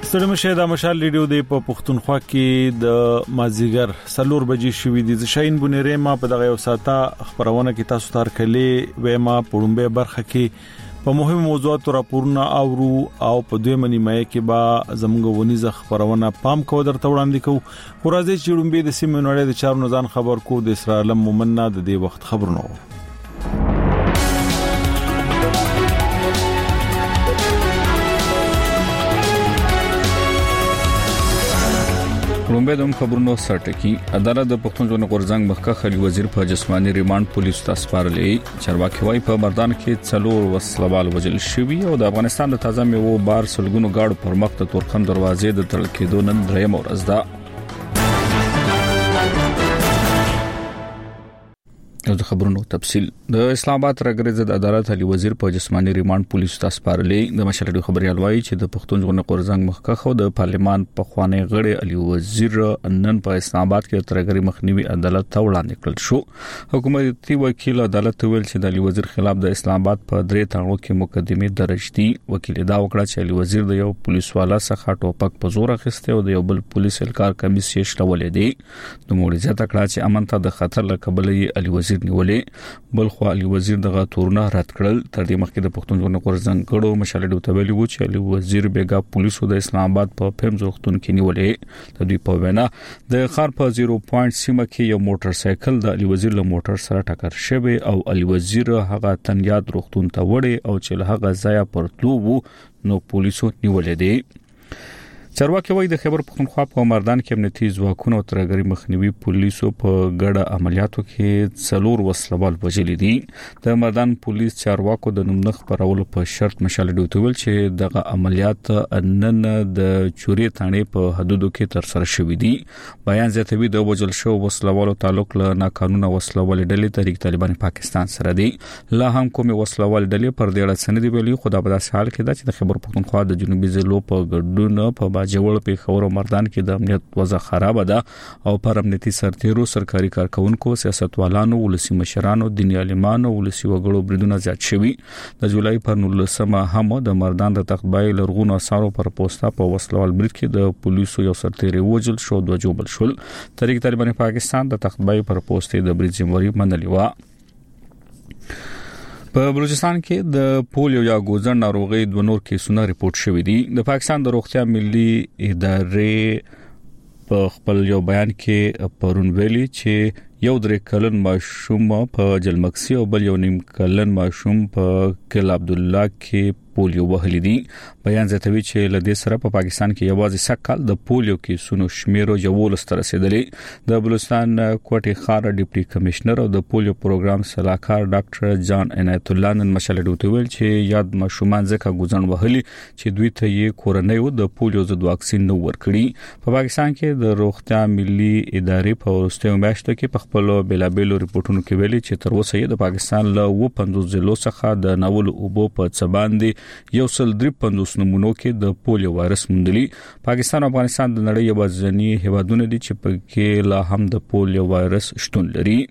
ستړي مشه د مشال ریډیو د پښتونخوا کې د مازیګر سلور بجې شوې دي شاین بونیره ما په دغه یو ساته خبرونه کې تاسو تار کړي و ما پړمبه برخه کې په مهمو موضوعاتو راپورونه اورو او په دوی منی مې کې با زموږ ونیزه خبرونه پام کو درته وړاندې کو خو راځي چې لومبه د سیمې نړۍ د چارو نزان خبر کو د اسرائیل مومنه د دې وخت خبرونه لومبه د خبرونو سرټکی عدالت د پښتون ژوند غورځنګ مخکښ علي وزیر په جسمانی ریماند پولیس ته سپارلې چارواکي وايي په مردان کې څلور وسلوال وجل شوی او د افغانستان د تازه میوو بار سلګونو گاډو پر مخ د تورخم دروازې د تړل کېدو نن درېم ورځ ده د خبرونو تفصيل د اسلام آباد راګرځي د عدالت علي وزیر په جسمانی ریماند پولیس ته سپارلې د مشرډو خبريال وايي چې د پښتون ژوند غورځنګ مخکښ او د پارلمان په خوانې غړي علي وزیر نن په اسلام آباد کې ترګری مخنیوي عدالت ته وړاندې کړل شو حکومتي وکیل عدالت ویل چې د علي وزیر خلاف د اسلام آباد په درې تاړو کې مقدمه درج دي وکیل دا وکړه چې علي وزیر د یو پولیس والا څخه ټوپک په زور اخیسته او د یو بل پولیس اهلکار کمیس یې شلولې دي د موړي ته کړه چې امن ته د خطر لقبلې علي وزیر نیولې بل خو علي وزیر دغه تورونه رد کړل تر دې مخکې د پښتون ژوند غورځنګ غړو مشالډو ته ویلي و چې علي وزیر بیګا پولیسو د اسلام آباد په پمز وختون کې نیولې د دوی په وینا د خار په 0 پوینټ سیمه کې یو موټر سایکل د علي وزیر له موټر سره ټکر شوی او علي وزیر هغه تنیاد وختون ته وړي او چې هغه ځای پر تلو نو پولیسو نیولې دي چارواکي وايي د خیبر پختونخوا په مردان کې امنیتي ځواکونو ترګری مخنیوي پولیسو په ګډه عملیاتو کې څلور وسلوال وژل دي د مردان پولیس چارواکو د نومنخ پرول په شرط مشالډو تویل چې دغه عملیات نن د چوري تانې په حدودو کې تر سره شوې دي بیان زیاتوي د وژل شو وسلوالو تعلق له ناقانونه وسلوال ډلې تحریک طالبان پاکستان سره دي لا هم کومه وسلوال ډلې پر دې اړه سند ویلي خو دا په داسې حال کې ده چې د خیبر پختونخوا د جنوبي ضلعو په ګډون په جوړ په خبرو مردان کې د امنیت وضع خراب ده او پر امنیتي سرتیرو سرکاري کارکونکو سیاستوالانو ولسی مشرانو دیني عالمانو ولسی وګړو بریدونه زیات شوي د جولای پر 19 هم د مردان د تخبای لرغونو اثارو پر پوسټه په وسلوال برید کې د پولیسو یو سرتیري وجل شو د جوبل شول تحریک طالبان پاکستان د تخبای پر پوسټه د برید ذمہواری منلې و په بلوچستان کې د پولیو یا ګوزن ناروغي د نور کیسونه ریپورت شوې دي د پاکستان د روغتیا ملي ادارې په خپل یو بیان کې پرون ویلي چې یو درې کلن ماشوم په جلمکسي او بل یو نیم کلن ماشوم په کل عبد الله کې پولیو وهلي دي بیان زیاتوي چې لدې سره په پاکستان کې یوازې سکهال د پولیو کې سونو شمیرو یوولس تر رسیدلې د بلوچستان کوټي خار ډیپټي کمشنر او د پولیو پروګرام صلاحکار ډاکټر جان عنایت الله نن مشالډو ویل چې یاد ماشومان ځکه ګوزن وهلي چې دوی ته یې کورنۍ د پولیو ضد واکسین نو ورکړي په پاکستان کې د روغتیا ملي ادارې په ورستیو میاشتو کې په خپل بلابلو ریپورتونو کې ویلي چې تر اوسه د پاکستان له 50 ضلعو څخه د ناول اوبو په څباندې یو سل 53 نمونو کې د پولیو وایرس موندلي پاکستان او افغانستان د نړۍ یوازینی هیوادونه دي چې په کې لا هم د پولیو وایرس شتون لري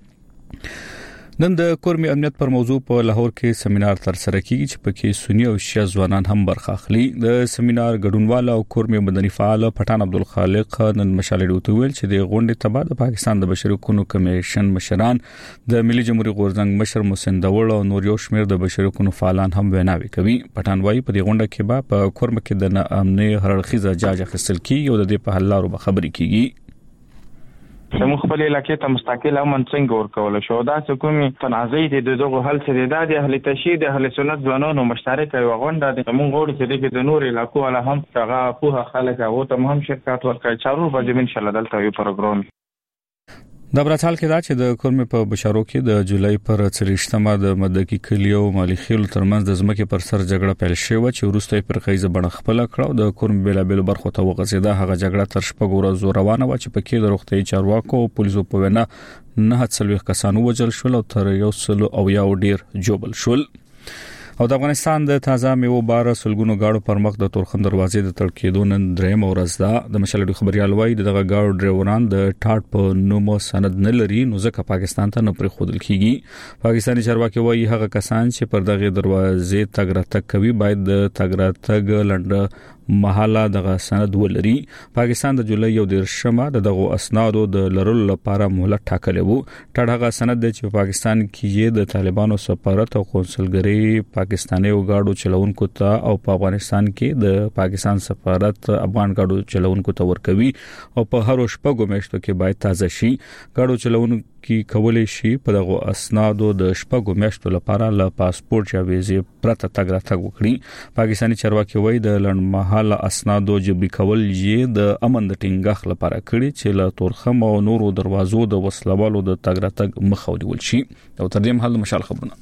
نن د کورمي امنیت پر موضوع په لاهور کې سیمینار تر سره کیږي چې پکې سنی او شیعه ځوانان هم برخه اخلي د سیمینار ګډونوال او کورمي مدني فعال پټان عبدالخالق نن مشالډو ته ویل چې د غونډې تبع د پاکستان د بشري حقوقو کمیشن مشران د ملي جمهوریت غورځنګ مشر محسن داوړ او نور یو شمېر د بشري حقوقو فعالان هم ویناوي کوي پټان وايي په دې غونډه کې په کورم کې د امني هرړخیزه جاج اخیستل کیږي او د دې په حل لارو به خبرې کیږي زموږ خپل علاقې ته مستقل امن څنګه ورکول شو دا حکومي تنازعي د دغه حل سره د اهل تشهید اهل سنت ځوانانو مشترکه یو غونډه د موږ غوړي چې د نور علاقو علا هم هغه په خلک او ته هم شرکت ورکړي چارو به ان شاء الله دلته یو پروګرام د براتال کې دا چې د کورمي په بشارو کې د جولای پر 30مه د مدکی کلیو مالخیل ترمنځ د ځمکې پر سر جګړه پیل شوه چې وروسته پر خیزه بڼه خپل کړو د کورمي بلابل برخو ته وغځیده هغه جګړه تر شپږ ورځې روانه و چې پکې د روغتي چارواکو او پولیسو په وینا 9 کسانو وژل شول او تر 100 او یو ډیر جوبل شول او د افغانستان د تازه میوو بار سلګونو گاډو پر مخ د تورخم دروازې د تړل کېدو نن درېم ورځ ده د مشالډو خبريال وايي دغه گاډو ډرایوران د ټاټ په نومو سند نه لري نو ځکه پاکستان ته نه پرې خودل کیږي پاکستاني چارواکي وايي هغه کسان چې پر دغه دروازې تګ راتګ کوي باید د تګ راتګ لنډه محاله دغه سند ولري. پاکستان د جولای 11 دغه اسنادو د لرلو لپاره مهلت ټاکلی وو. هغه سند چې پاکستان کې د طالبانو سفارت او قونسلګری پاکستاني وګاړو چلونکو ته او په افغانستان کې د پاکستان سفارت افغان ګاډو چلونکو ته ورکوي او په هر شپږو میاشتو کې باید تازه شي. ګاډو چلونکو کی کولای شي په دغه اسنادو د شپږو میاشتو لپاره له پاسپورت یا ویزې پرته تګ راتګ وکړي. پاکستاني چارواکي وایي د لړمحاله اسنادو جبري کول یې د امن د ټینګښت لپاره کړي چې له تورخم او نورو دروازو د وسلوالو د تګ راتګ مخه ونیول شي. او تر دې مهال مشال خبرونه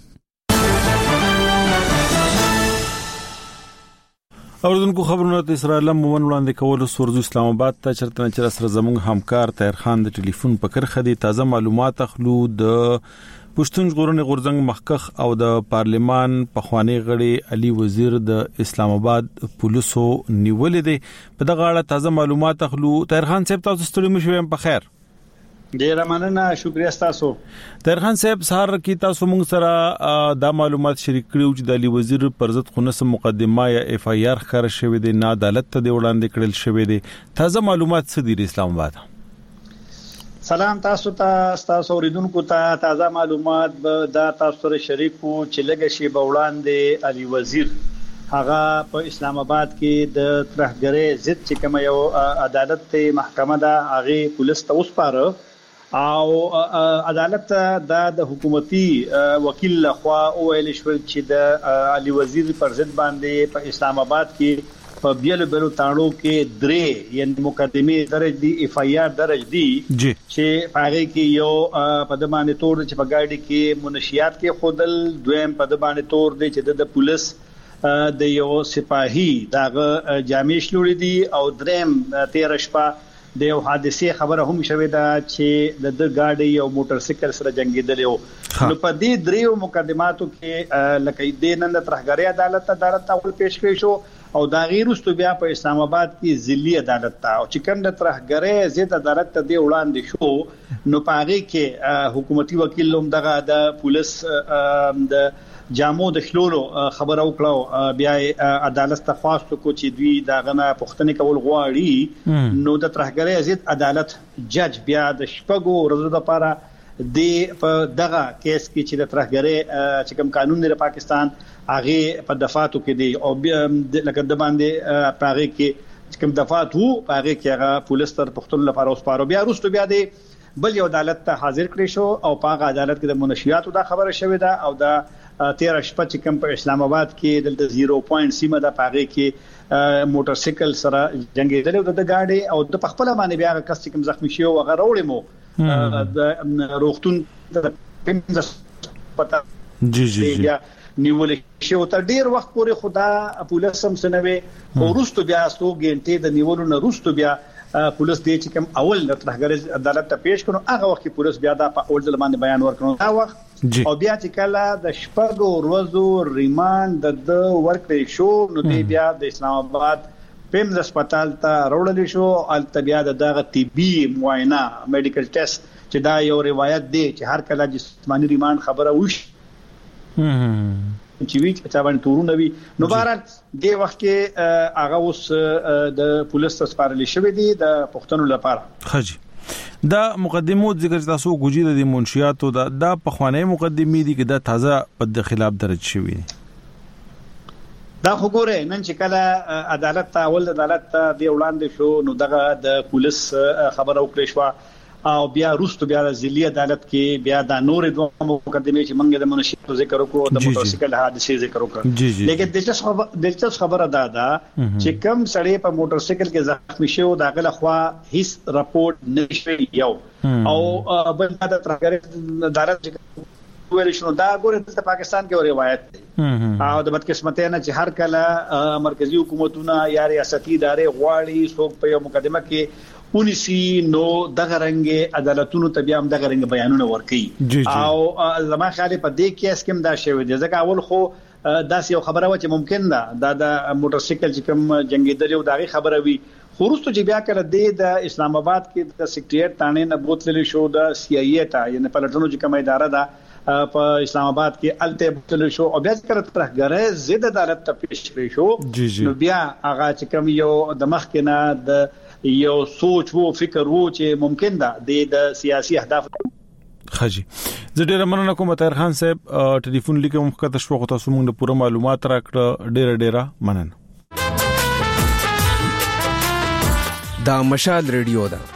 اوردونکو خبرونه د اسرائیل مومن وړاندې کول سورزو اسلام آباد ته چرته چر سره زموږ همکار طاهر خان د ټلیفون په کرخه دي تازه معلومات اخلو. د پښتون ژغورنې غورځنګ مخکخ او د پارلمان پخوانی غړي علي وزیر د اسلام آباد پولیسو نیولې دي. په دغه اړه تازه معلومات اخلو. طاهر خان صاحب تاسو ستړي مشوم په خیر. ډیر مننه، شکریا تاسو. طاهر خان صاحب سهار کې تاسو موږ سره دا معلومات شریک کړو چې د علي وزیر پر ضد خونس مقدمه یا اف ای آر خبر شوې ده، نه عدالت ته وړاندې کړل شوې ده. تازه معلومات څه دي اسلام آباد؟ سلام تاسو تاسو اوریدونکو ته تازه معلومات دا تاسو سره شریکو چې لږ شی بوړاندې علي وزیر هغه په اسلام آباد کې د ترهګرۍ ضد چې کوم یو عدالت ته محکمه ده هغه پولیس ته وسپاره او عدالت د حکومتي وکیل لخوا ویل شو چې د علي وزیر پر ضد باندې په اسلام آباد کې په بیلو تاړو کې درې یعنی مقدمه درج دي، اف ای آر درج دي چې هغه کې یو په د باندې تور چې په گاډي کې منشیات کې خودل، دویم په د باندې تور دي چې د پولیس د یو سپاهي دغه جامع شلوړي دي او دریم 13 شپه د یو حادثه خبره هم شوې ده چې د گاډي او موټر سایکل سره جنگیدل یو. نو په دې دریو مقدماتو کې لکه د نن ترهګری عدالت اول پیش کړی شو او دا غیر واستو بیا په اسلام آباد کې ضلعي عدالت ته او چې کوم د ترهګری ضد عدالت ته دی وړاندې شو نو پاره کې حکومتي وکیل هم دغه د پولیس د جامو د خلولو خبر او کړو بیا عدالت ته خواستو کو چې دوی داغه نه پښتنې کول غواړي. نو د ترهګری ضد عدالت جج بیا د شپږو ورځو لپاره د دغه کیس کې چې د ترهګری چې کوم قانون دی پاکستان هغه په دفاتو کې دی او لکه د باندې پاره کې کوم دفات وو هغه کې هغه پولیس تر پښتون لپاره اوسپارو بیا وروسته بیا دی بل یو عدالت ته حاضر کړی شو او په عدالت کې د منشیاتو دا خبره شوې ده او دا 13 شپه چې کوم په اسلام آباد کې د 0 سیمه د پاغه کې موټر سایکل سره جنگیدل او د گاډي او د خپل باندې بیا کس چې کوم زخمی شو هغه وروړي مو د روغتون د پتا جی نیول شو تر ډیر وخت پورې خدا پولیس هم سنوي خو وروسته بیا 100 غنټې د نیولو نه وروسته بیا پولیس دې چې کوم اول د ترهګری عدالت ته پیش کړو هغه وخت پولیس بیا د اول ځل باندې بیان ورکړو دا وخت او بیا چې کله د شپږو ورځو ریماند د ورکړې شو نو دې بیا د اسلام آباد پم د هسپتال ته وروړل شو ال بیا دغه طبي معاینه میډیکل ټیسټ چې دا یو روایت دی چې هر کله جسمانی ریماند خبره وش چې وی چې باندې تورونه وي نو بهر دې وخت کې هغه اوس د پولیس سپارل شوی دی د پښتنو لپاره. خجی دا مقدمو ذکر تاسو غوجي د منشیاتو دا پخوانی مقدمي دي چې دا تازه په خلاف درج شوی دا خو ګوره نن چې کله عدالت ته اول عدالت ته دی وړاندې شو نو دغه د پولیس خبر او کړی شو او بیا روستو بیا د ضلعي عدالت کې بیا د نور دوه مقدمه چې منګه د منشیاتو ذکر وکړو د موټر سایکل حادثه ذکر وکړو لیکن دلچسپ خبره ده چې کم سړی په موټر سایکل کې زخمی شو داغه لخوا هیڅ راپورټ نشوي یو او بل د ترهګری عدالت ویل شنو دا ګوره د پاکستان کې روایت دی او د بدقسمتۍ نه چې هر کله مرکزی حکومتونه یا ریاستي ادارې غواړي څوک په یو مقدمه کې پولیسي نو دغه رنګ عدالتونو ته بیا هم دغه رنګ بیانونه ورکړي او زما خیال په دې کیس کې دا شوی دی ځکه اول خو داس یو خبره و چې ممکن ده د موټر سایکل چې کوم جنگیدل یو دغه خبره وي خو وروسته چې بیا کړه د اسلام آباد کې د سیکریټریټ تانه نه بوتللی شو د سی آی ای ته یعنی پلټنو چې کومه اداره ده په اسلام آباد کې الته بتل شو او بیا ذکر ترغره زید عدالت ته پیش کړی شو نو بیا هغه چې کوم یو د مخکنه د یو سوچ وو فکر وو چې ممکن ده د سیاسي اهداف خجی زه ډیر مننه کوم طاهر خان صاحب ټلیفون لیکم مخکته شو خو تاسو موږ د پوره معلومات راکړه ډیر مننه دا مشال ریډیو ده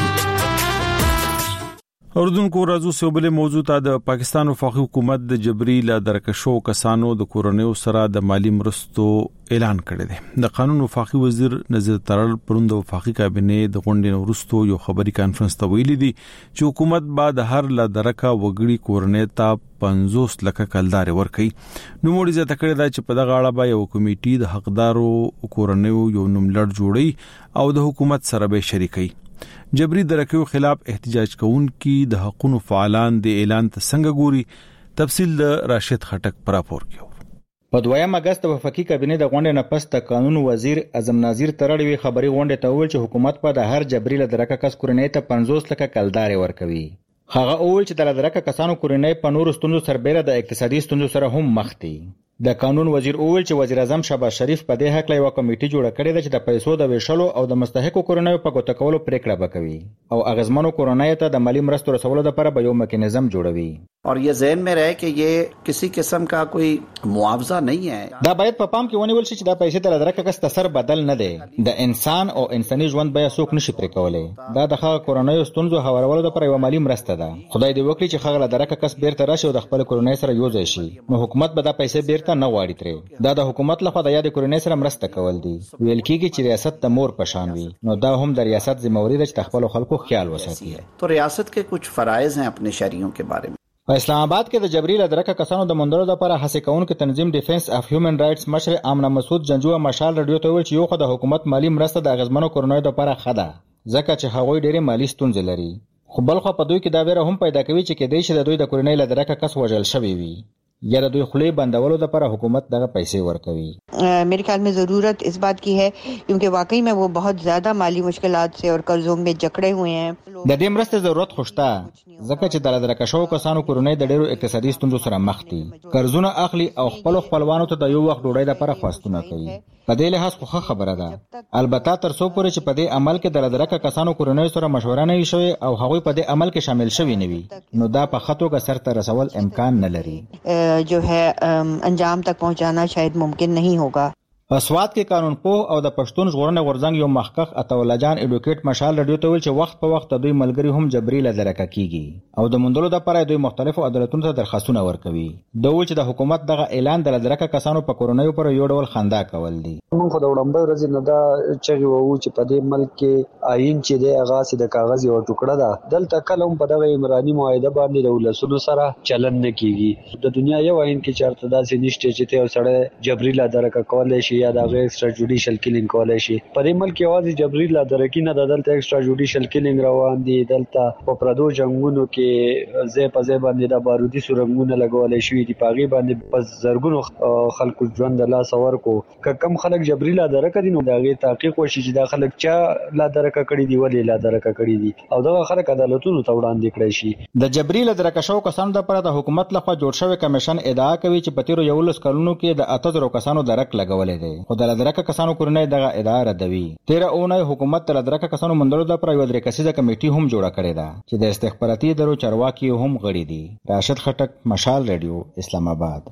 اردوونکو راځو سوبله موضوع ته د پاکستان وفاقي حکومت د جبري لا درکشو کسانو د کورونیو سره د مالی مرستو اعلان کړی دی د قانون وفاقي وزیر نظیر ترل پروند وفاقي کابینه د غونډې وروسته یو خبري کانفرنس ته ویلي دي چې حکومت بعد هر لا درکا وګړي کورنۍ ته 50 لک کلدار ورکړي نو موږ زه تکړه دا چې په دغه اړه به یو کمیټي د حقدارو کورنیو یو نوملړ جوړي او د حکومت سره به شریکي جبري درکو خلاف احتجاج کوونکي د حقوقو فعالان د اعلان ته څنګه ګوري تفصیل د راشد خټک پر راپور کیو په 2 اگست وفاقي کابینه د غونډې نه پس د قانون وزیر اعظم ناظر ترړوي خبري غونډه ته ویل چې حکومت په د هر جبري لدرکه کس کورنۍ ته 50 لک کلدار ورکوي هغه اول چې د لدرکه کسانو کورنۍ په نور ستونزو سربېره د اقتصادي ستونزو سره هم مخ دي د قانون وزیر اول چې وزیر اعظم شهباز شریف په دې حق لایو کمیټه جوړه کړې ده چې د پیسو د ویشلو او د مستحقو کورنیو په ګوته کولو پریکړه وکوي او اغزمنو کورنیو ته د مالی مرستو رسولو لپاره به یو میکانیزم جوړوي और ये ذहन में रहे कि ये किसी किस्म का कोई मुआवजा नहीं है دا باید په پام کې ونیول شي چې دا پیسې د لدرکه کس تسر بدل نه دي د انسان او انساني ژوند به څوک نشي پرې کولای دا د هغه کورنیو ستونزو هوارولو لپاره یو مالی مرسته ده خدای دې وکړي چې هغه لدرکه کس بیرته راشي او د خپل کورنۍ سره یو ځای شي نو حکومت به دا پیسې بیرته نه واړي ترې دا د حکومت لخوا د یاد کورنۍ سره مرسته کول دي ویل کېږي چې ریاست د مور پشان وي نو دا هم د ریاست ذمہواری ده چې خپل خلکو خیال وساتي تو ریاست کے کچھ فرائض ہیں اپنے شہریوں کے بارے میں اسلام آباد کې د جبري لدرکه کسانو د مندلو لپاره هڅه کوونکو تنظیم ډیفنس اف هیومن رائټس مشر آمنه مسعود جنجو مشال رادیو ته ویل چې یو خو د حکومت مالی مرسته د غزمنو کورنیو لپاره خده ځکه چې هغوی ډېری مالی ستونزې لري خو بل خو په دوی کې دا ویره هم پیدا کوي چې کېدای شي د دوی د کورنۍ لدرکه کس وژل شوی وي یا د دوی خلی بندولو لپاره حکومت دغه پیسې ورکوي मेरे ख्याल में ज़रूरत इस बात की है क्योंकि वाकई में वो बहुत ज़्यादा माली मुश्किलात से और कर्जों में जकड़े हुए हैं د دې مرستې ضرورت خوشته ځکه چې د لدرکه شو کسانو کورنۍ د ډېرو اقتصادي ستونزو سره مخ دي قرضونه اخلي او خپلوانو ته د یو وخت ډوډۍ لپاره خواستونه کوي په دې لحاظ خو خبره ده البته تر څو پورې چې په دې عمل کې د لدرکه کسانو کورنۍ سره مشوره نه شوي او هغوی په دې عمل کې شامل شوي نه وي نو دا په خطو کې سر ته رسول امکان نه لري जो है अंजाम तक पहुंचाना शायद मुमकिन नहीं होगा اسواد کې قانون پوه او د پښتون ژغورنې غورځنګ یو محقق عطاالله جان اډوکیټ مشال رادیو ته ویل چې وخت په وخت دوی ملګری هم جبري لدرکه کیږي او د مندلو لپاره دوی مختلفو عدالتونو ته درخواستونه ورکوي دا ویل چې د حکومت دغه اعلان د لدرکه کسانو په کورنیو پر یو ډول خندا کول دي موږ خو د وړاندې ورځې نه دا چې وو چې په دې ملک کې آئین چې د اغاز د کاغذ یو ټوکړه ده دلته کلم په دغه عمراني معاهده باندې د ولسونو سره چلن نه کیږي د دنیا یو آئین کې چارته داسې نشته چې ته سره جبري لدرکه کول شي یا دغه ایکسترا جوډیشل کیلینګ کولای شي په دې ملک کې واځي جبري لدرکې نه دلته ایکسترا جوډیشل کیلینګ روان دي دلته په پردو جنگونو کې زې په زې باندې د بارودي سورنګونه لګولای شي دي پاغي باندې په زرګونو خلکو ژوند لا سور کو کم خلک جبري لدرکه دي نو دغه تحقیق وشي چې دا خلک چا لدرکه کړی دی ولې لدرکه کړی دي او دغه خلک عدالتونو ته وړاندې کړی شي د جبري لدرکه شو کسانو لپاره د حکومت لخوا جوړ شوی کمیشن ادعا کوي چې په تیرو 11 کلونو کې د 8000 کسانو درک لګولې دي د لدرکه کسانو کورنۍ دغه ادعا ردوي 13 اونۍ حکومت د لدرکه کسانو مندلو لپاره یو درې کسیزه کمیټي هم جوړه کړې ده چې د استخباراتي ادارو چارواکي هم غړي دي راشد خټک مشال رادیو اسلام آباد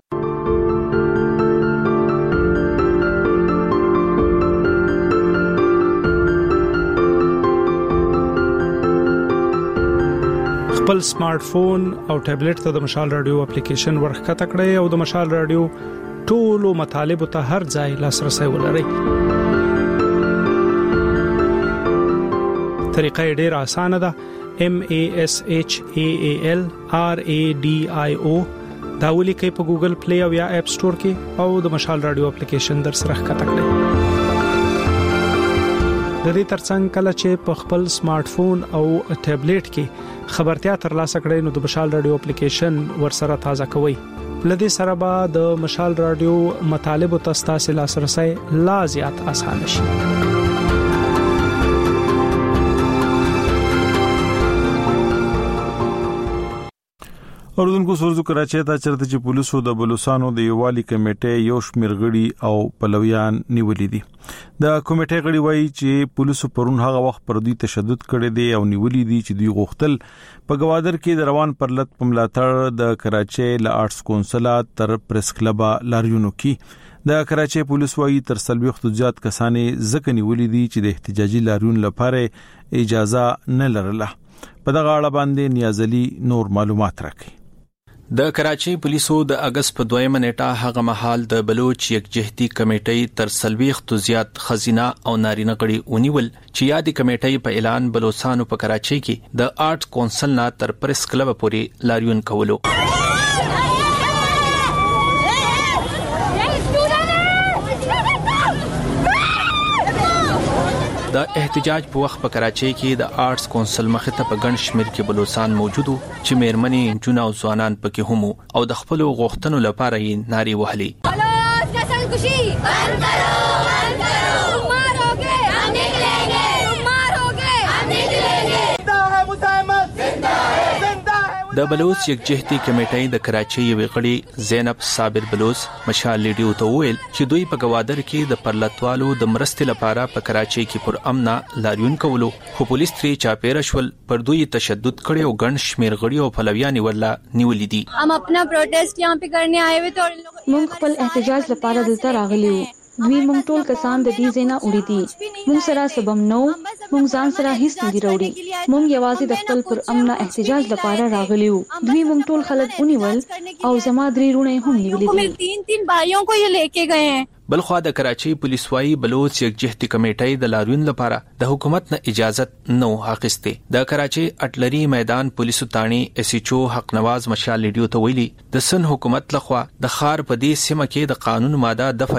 خپل سمارټ فون او ټابلیټ ته د مشال رادیو اپلیکیشن ورخکته کړئ او د مشال رادیو ټولو مطالب ته هر ځای لاسرسي ولرئ طریقه ډیره اسانه ده MASHAAL RADIO دا ولیکئ په ګوګل پلی او یا اپ سٹور کې او د مشال رادیو اپلیکیشن در سره ښکته کړئ د دې ترڅنګ کله چې په خپل سمارټ فون او ټابلیټ کې خبرتیا ترلاسه کړئ نو د مشال رادیو اپلیکیشن ورسره تازه کوئ لدې سره به د مشال رادیو مطالب او تاسو لاسرسي لا زیات آسان شي اوردونکو سوزو کراچي ته چرته چې پولیسو د بلوچستانو د یووالي کمیټې یو شمېر غړي او پلویان نیولې دي. د کمیټې غړي وایي چې پولیسو پرون هغه وخت پر دوی تشدد کړی دی او نیولې دي چې دوی غوښتل په گوادر کې د روان پرلط په ملاتړ د کراچي ل آرټس کونسل تر پریس کلب لاریونو کې د کراچي پولیس وایي تر 40 زیات کسانې ځکه نیولې دي چې د احتجاجي لاریون لپاره اجازه نه لرله. په دغه اړه باندې نیازلي نور معلومات راکړي. د کراچي پولیسو د اگست په 2 نیټه هغه مهال د بلوچ یکجهتي کمیټې تر 40 زیات خزینه او نارینه غړي ونیول چې یادي کمیټې په اعلان بلوچستانو په کراچي کې د آرټ کونسل نه تر پریس کلب پورې لاریون کولو. د احتجاج په وخت په کراچي کې د آرټس کونسل مخې ته په ګڼ شمېر کې بلوچستان موجودو چې مېرمنې جنونه او ځوانان پکې هم او د خپل غوښتنو لپاره یې نارې وهلې. بلوچ کسان خوشي بند کرو بند کرو ماروګه هم نکلेंगे ماروګه هم نکلेंगे زنده ہے مزاحمت زنده ہے زنده ہے. د بلوچ یکجهتي کمیټې د کراچي یو غړي زینب صابر بلوچ مشال لیډیو ته ویل چې دوی په گوادر کې د پرلطوالو د مرستې لپاره په کراچي کې پر امنا لاریون کولو خو پولیس ترې چاپېره شول پر دوی تشدد کړي او ګڼ شمېر غړي او پلویان ورلا نیولې دي. हम अपना प्रोटेस्ट यहाँ पे करने आए हुए थे और موږ خپل احتجاج لپاره دلته راغلي وو. دوی موږ ټول کسان د دې ځای نه وړي دي. موږ سره سبب نو موږ ځان سره هیڅ نه دی راوړي. موږ یوازې د خپل پر امن احتجاج لپاره راغلي وو. دوی موږ ټول خلک ونیول او زما درې رونه هم نیولې دي. 3 भाइयों को ये लेके गए हैं. بلخوا د کراچي پولیس وايي بلوچ یکجهتي کمیټې د لاریون لپاره د حکومت نه اجازه نو حقسته. د کراچي اټلري میدان پولیسو تانی اس ایچ او حق نواز مشال لیډیو ته ویلي د سن حکومت لخوا د خار په دې سیمه کې د قانون ماده دفعه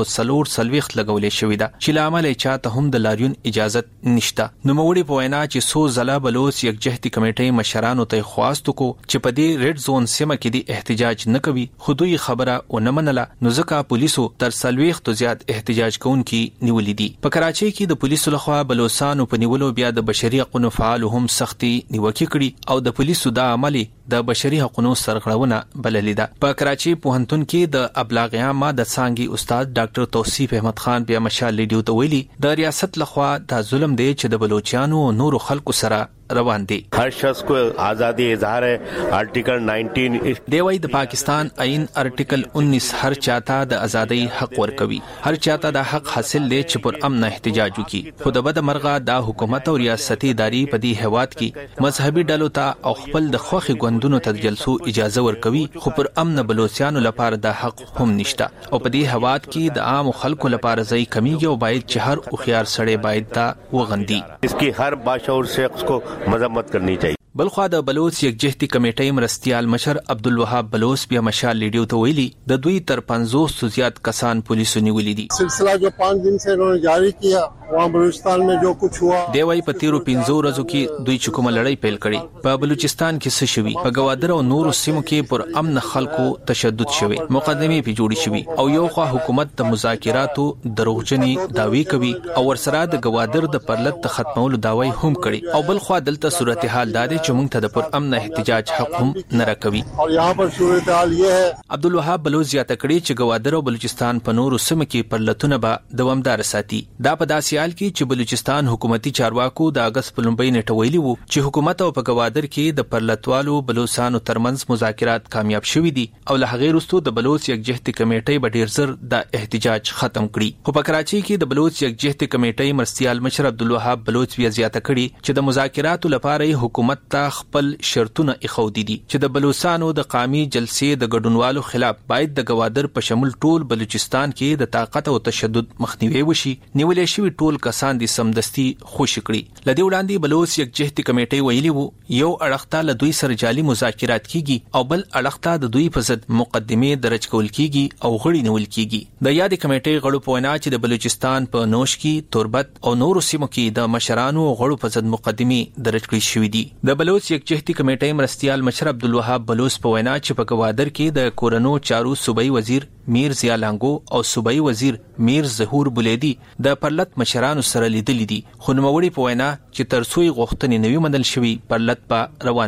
140 لګولې شوې ده چې لامل یې چاته هم د لاریون اجازه نشته. نو موړي په وینا چې سو زلا بلوچ یکجهتي کمیټې مشرانو ته خواستو کو چې په دې ریډ زون سیمه کې د احتجاج نه کوي خو دوی خبره ونه منله. نو ځکه پولیسو تر 40 زیات احتجاج کوونکي نیولې دي. په کراچي کې د پولیسو لخوا بلوچستان په نیولو بیا د بشري حقوقو فعال هم سختي نیوکه کړي او د پولیسو د عملي د بشري حقوقو سرغړونه بللې ده. په کراچي پوهنتون کې د ابلاغ عامه د څانګې استاد ډاکټر توصیف احمد خان بیا مشال لیډیو ته ویلي د ریاست لخوا د ظلم دی چې د بلوچستانو او نورو خلکو سره روان دي. हर शख्स को आजादी इजहार है. आर्टिकल 19 دیوای د پاکستان آئین آرټیکل 19 هر چاته د ازادۍ حق ورکوي. هر چاته د حق حاصل دی چې پر امن احتجاج وکړي. خو د بد مرغه د حکومت او ریاستي اداري په دې هواد کې مذهبي ډلو ته او خپل د خوخي ګوندونو ته جلسو اجازه ورکوي خو پر امن بلوچستانو لپاره د حق هم نشته. او په دې هواد کې د عام خلکو لپاره ځای کمیږي او باید چې هر اوخيار سړی باید دا وغندي. इसकी हर बाशऊर शख्स को मजम्मत करनी चाहिए. بلخوا د بلوچ یکجهتي کمیټې مرستيال مشر عبدالوهاب بلوچ بیا مشال لیډیو ته ویلي د دوی تر 50 زیات کسان پولیسو نیولې دي. سلسله جو 5 दिन से इन्होंने जारी किया वहाँ بلوچستان में जो कुछ हुआ. دیوای په تیرو 15 ورځو کې دوی چې کومه لړۍ پیل کړي په بلوچستان کې څه شوي په گوادر او نورو سیمو کې پر امن خلکو تشدد شوي مقدمې په جوړی شوي او یو خوا حکومت د مذاکراتو دروغجنی داوی کوي او ورسره د گوادر د پرلط د ختمولو داوی هم کړي او بلخوا دلته صورتحال داده چې موږ ته د پر امن احتجاج حق هم نه راکوي. اور یہاں پر صورتحال یہ ہے عبدالوهاب بلوچ زیاته کړي چې گوادر او بلوچستان په نورو سیمو کې پرلطونه به دوامدار ساتي. دا په داسې حال کې چې بلوچستان حکومتي چارواکو د اگست په لومړۍ نیټه ویلي وو چې حکومت او په گوادر کې د پرلطوالو بلوچستانو ترمنځ مذاکرات کامیاب شوي دي او له هغې وروسته د بلوچ یکجهتي کمیټې به ډیر زر د احتجاج ختم کړي. خو په کراچي کې د بلوچ یکجهتي کمیټې مرستيال مشر عبدالوهاب بلوچ بیا زیاته کړي چې د مذاکراتو لپاره حکومت ته خپل شرطونه اخودي دي چې د بلوچستانو د قومي جلسې د ګډونوالو خلاف باید د گوادر په شمول ټول بلوچستان کې د طاقت او تشدد مخنیوي وشي. نیولې شوی ټول کسان دي سمدستي خوشی کړي. لدی وړاندې بلوچ یکجهتي کمیټې ویلي وو یو اړخته له دوی سره جعلي مذاکرات کیږي او بل اړخته د دوی په ضد مقدمه درج کول کیږي او غړي نیول کیږي. د یادې کمیټې غړو په وینا چې د بلوچستان په نوشکی توربت او نورو سیمو کې د مشرانو غړو په ضد مقدمه درج کړي شوې دي. د بلوچ یکجهتي کمیټې مرستيال مشر عبدالوهاب بلوچ په وینا چې په گوادر کې د کورونو چارو صوبایي وزیر میر ضیا لانګو او صوبایي وزیر میر ظهور بولیدي د پرلط مشرانو سره لیدلې دي خو نوموړي په وینا چې ترڅو غوښتنې نوي مدل شوي پرلط په روان وي.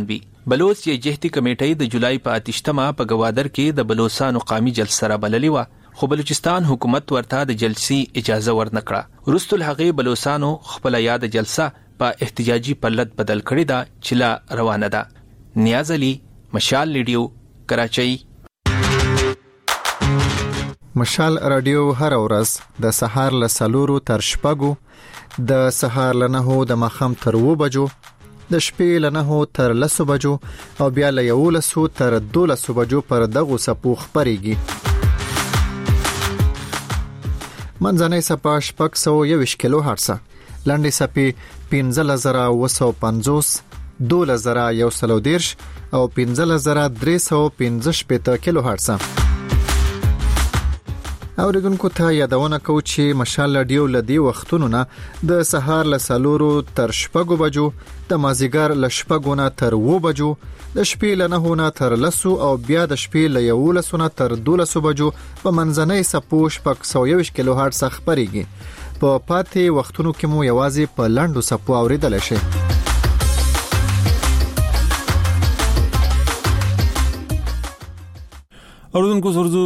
بلوچ یجهتي کمیټې د جولای په 8مه په گوادر کې د بلوچستان قومي جلسه را بللې و، خو بلوچستان حکومت ورته د جلسې اجازه ورنکړه. وروسته هغه بلوچستانو خپل یاد جلسه په احتجاجي پلت بدل کړی دا چې لا روانه ده. نیاز علي، مشال ریډیو، کراچۍ. مشال رادیو هر ورځ د سهار له 4 تر 6، د سهار له 9 د ماخام تر 2 بجو، د شپې له 9 تر 10 بجو او بیا له 11 تر 12 بجو پر دغه سپو خبريږي. منځنۍ سپا 621 کیلو هرتز، لاندې سپي 15950، 12110 او 15315 کیلو هرتز. اوریدونکو ته یادونه کوم چې مشال رادیو لدی وختونو نه د سهار له 4 تر 6 بجو، د مازیګر له 6 نه تر 2 بجو، د شپې له 9 نه تر 10 او بیا د شپې له 11 نه تر 12 بجو په منځنۍ سپو 621 کیلو هرتز خبريږي. په پاتې وختونو کې مو یوازې په لاندو سپو اوریدل شي. اوردونکو سرزو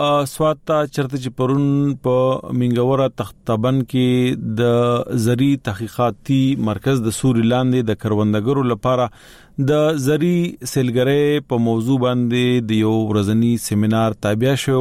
سواتا چرته چې پرون په منګوره تختبند کې د زری تحقیقاتي مرکز د سوري لاندې د کروندګرو لپاره د زری سیلګری په موضوع باندې د یو ورځنی سیمینار تابع شو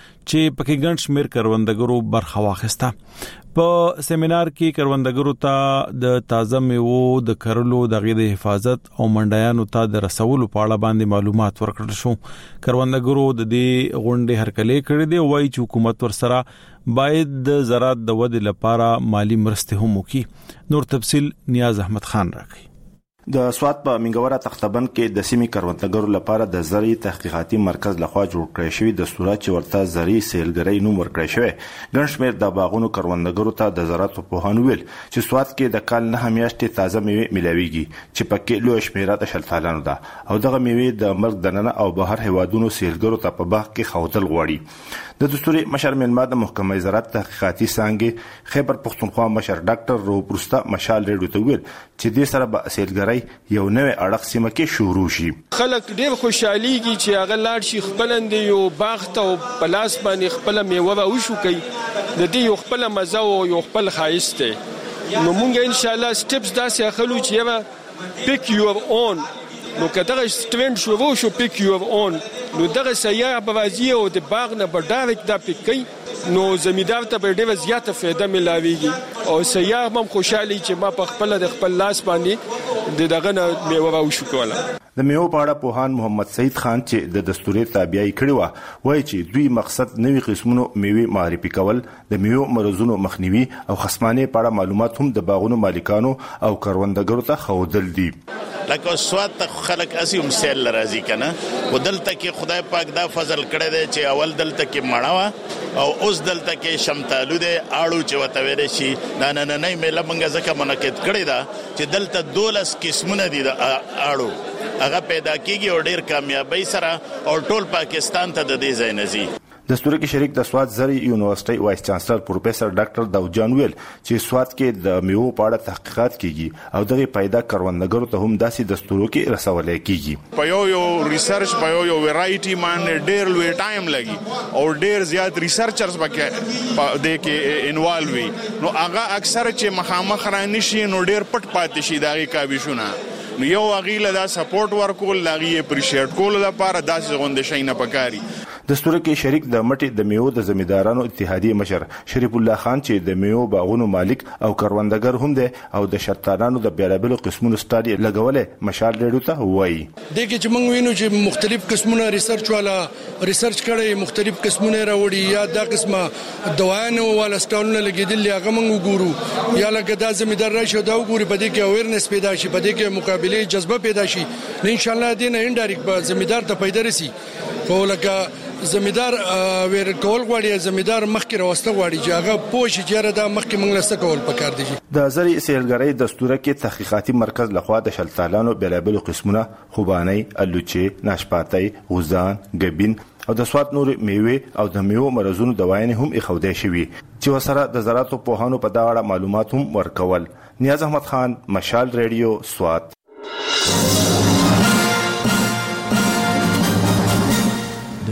چې پکې ګڼ شمېر کروندګرو برخه واخیسته. په سیمینار کې کروندګرو ته د تازه میوو د کرلو د غیر حفاظت او منډیانو ته د رسولو په اړه باندې معلومات ورکړل شو. کروندګرو د دې غونډې هرکلې کړې دي، وایي چې حکومت ورسره باید د زراعت د ودې لپاره مالی مرستې هم وکړي. نور تفصيل نیاز احمد خان راکړي. د سوات په منګوره تختبند کې د سیمې کروندګرو لپاره د زری تحقیقاتي مرکز لخوا جوړ کړی شوی د صورت چې ورته زری سیلګری نوم ورکړی شوی. ګڼ شمېر د باغونو کروندګرو ته د زراعت په ویل چې سوات کې د کال 9 میاشتې تازه میوه ملاويږي چې پکې لوی شمېره د شلتالانو ده او دغه میوه د مرګ دننه او بهر هیوادونو سیلګرو ته په باغ کې خوتل غواړي. د دستوري مشر ملما د محکمه زراعت تحقیقاتي څانګې خیبر پښتونخوا مشر ډاکټر روبرستا مشال ریډیو ته ویل چې د سره به سیلګری یو نوې اړه سیمه کې شروع شي. خلک ډېر خوشحاليږي چې هغه لاړ شي خپلند یو باغ ته او پلاس باندې خپل میوه وشو کوي، د دې یو خپل مزه او یو خپل خایسته. نو مونږ ان شاء الله سټپس داسې اخلو چې یو پیک یور اون، نو کله سترند شو پیک یور اون، نو دغه سیاح بوازی او د باغ نه بډایرک دا پیک کوي، نو زمیدار ته به ډېر زیاته فائدہ ملاويږي او سیاح هم خوشحالي چې ما په خپل د خپل لاس باندې د دغه نه میوه وشو کوله. د میوه په اړه پوهان محمد سید خان چې د دستوري تابعی کړی و وایي چې دوی مقصد نوې قسمونو میوه معرفي کول، د میوه مرزونو مخنیوي او خصمانه په اړه معلومات هم د باغونو مالکانو او کروندګرو ته خودل دي. لکه سواد ته خلک اسیم سیل راځي کنه، ودلته کې خدای پاک دا فضل کړی دی چې اول دلته کې مړاوه او اوس دلته کې شمتالو دی اړو چې وته ویل شي نه مېله منګه ځکه منعقد کړی دا چې دلته 12 قسمونه دي د اړو هغه پیدا کیږي او ډیر کامیابی سره او ټول پاکستان ته د دې ځای نزي. دستوري کې شریک د سوات زری یونیورسيټي وایس چانسلر پروفیسور ډاکټر داود جان ویل چې سوات کې د میوه په اړه تحقیقات کیږي او دغه پیدا کروندګرو ته هم داسې دستورو کې رسول کیږي. په یو ریسرچ په یو ویرایټي باندې ډیر لوی ټایم لګي او ډیر زیات ریسرچرز پکې د کې انوالو وي، نو هغه اکثر چې مخامخ را نشي نو ډیر پټ پاتې شي دغه کاوشونه، نو یو غیله دا سپورټ ورکول لاغي اپریشیټ کول لپاره داسې غونډه شي نه پکاري. دستور کې شریک د مټي د میوه د زمیدارانو اتحادیه مشر شریف الله خان چې د میوه باغونو مالک او کروندګر هم دي او د شرطانانو د بیلابل قسمونو سټادي لګولې مشال ریډیو ته وایي دغه چې موږ وینو چې مختلف قسمونه ریسرچ والا ریسرچ کړي، مختلف قسمونه راوړي یا دا قسمه دوايانو والا سټالونه لګیدل هغه موږ ګورو یا لکه دا زمیدار راشي دا وګوري په دې کې اویرنس پیدا شي، په دې کې مقابله جذبه پیدا شي، ان شاء الله دې نه انډایرکټ به زمیدار ته پیدا رسي. خو لکه زمیدار ویر کول غواړي، زمیدار مخکې راوسته غواړي چې هغه پوښي چې دا مخکې موږ لسته کول پکار دي. د زری سیلګری دستور کې تحقیقاتي مرکز لخوا د شلتالانو بیلابل قسمونه خوبانی، الوچي، ناشپاتي، غوزان، ګبین او د سوات نور میوه او د میوه مرزونو دوايان هم اخوده شوي چې وسره د زراعت پوهانو په دا اړه معلومات هم ورکول. نیاز احمد خان، مشال ریډیو، سوات.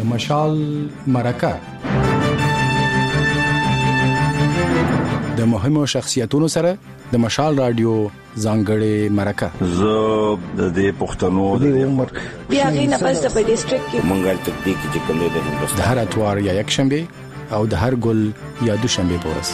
مشال مرکه د مهمو شخصیتونو سره د مشال رادیو ځانګړې مرکه زه د دې پښتنو د عمر بیا غینه پس د ډیسټریکټ کې منګل تکتیک چې کوم دی د هر اتوار یا یک شنبه او د هر ګل یا دوشنبه پورس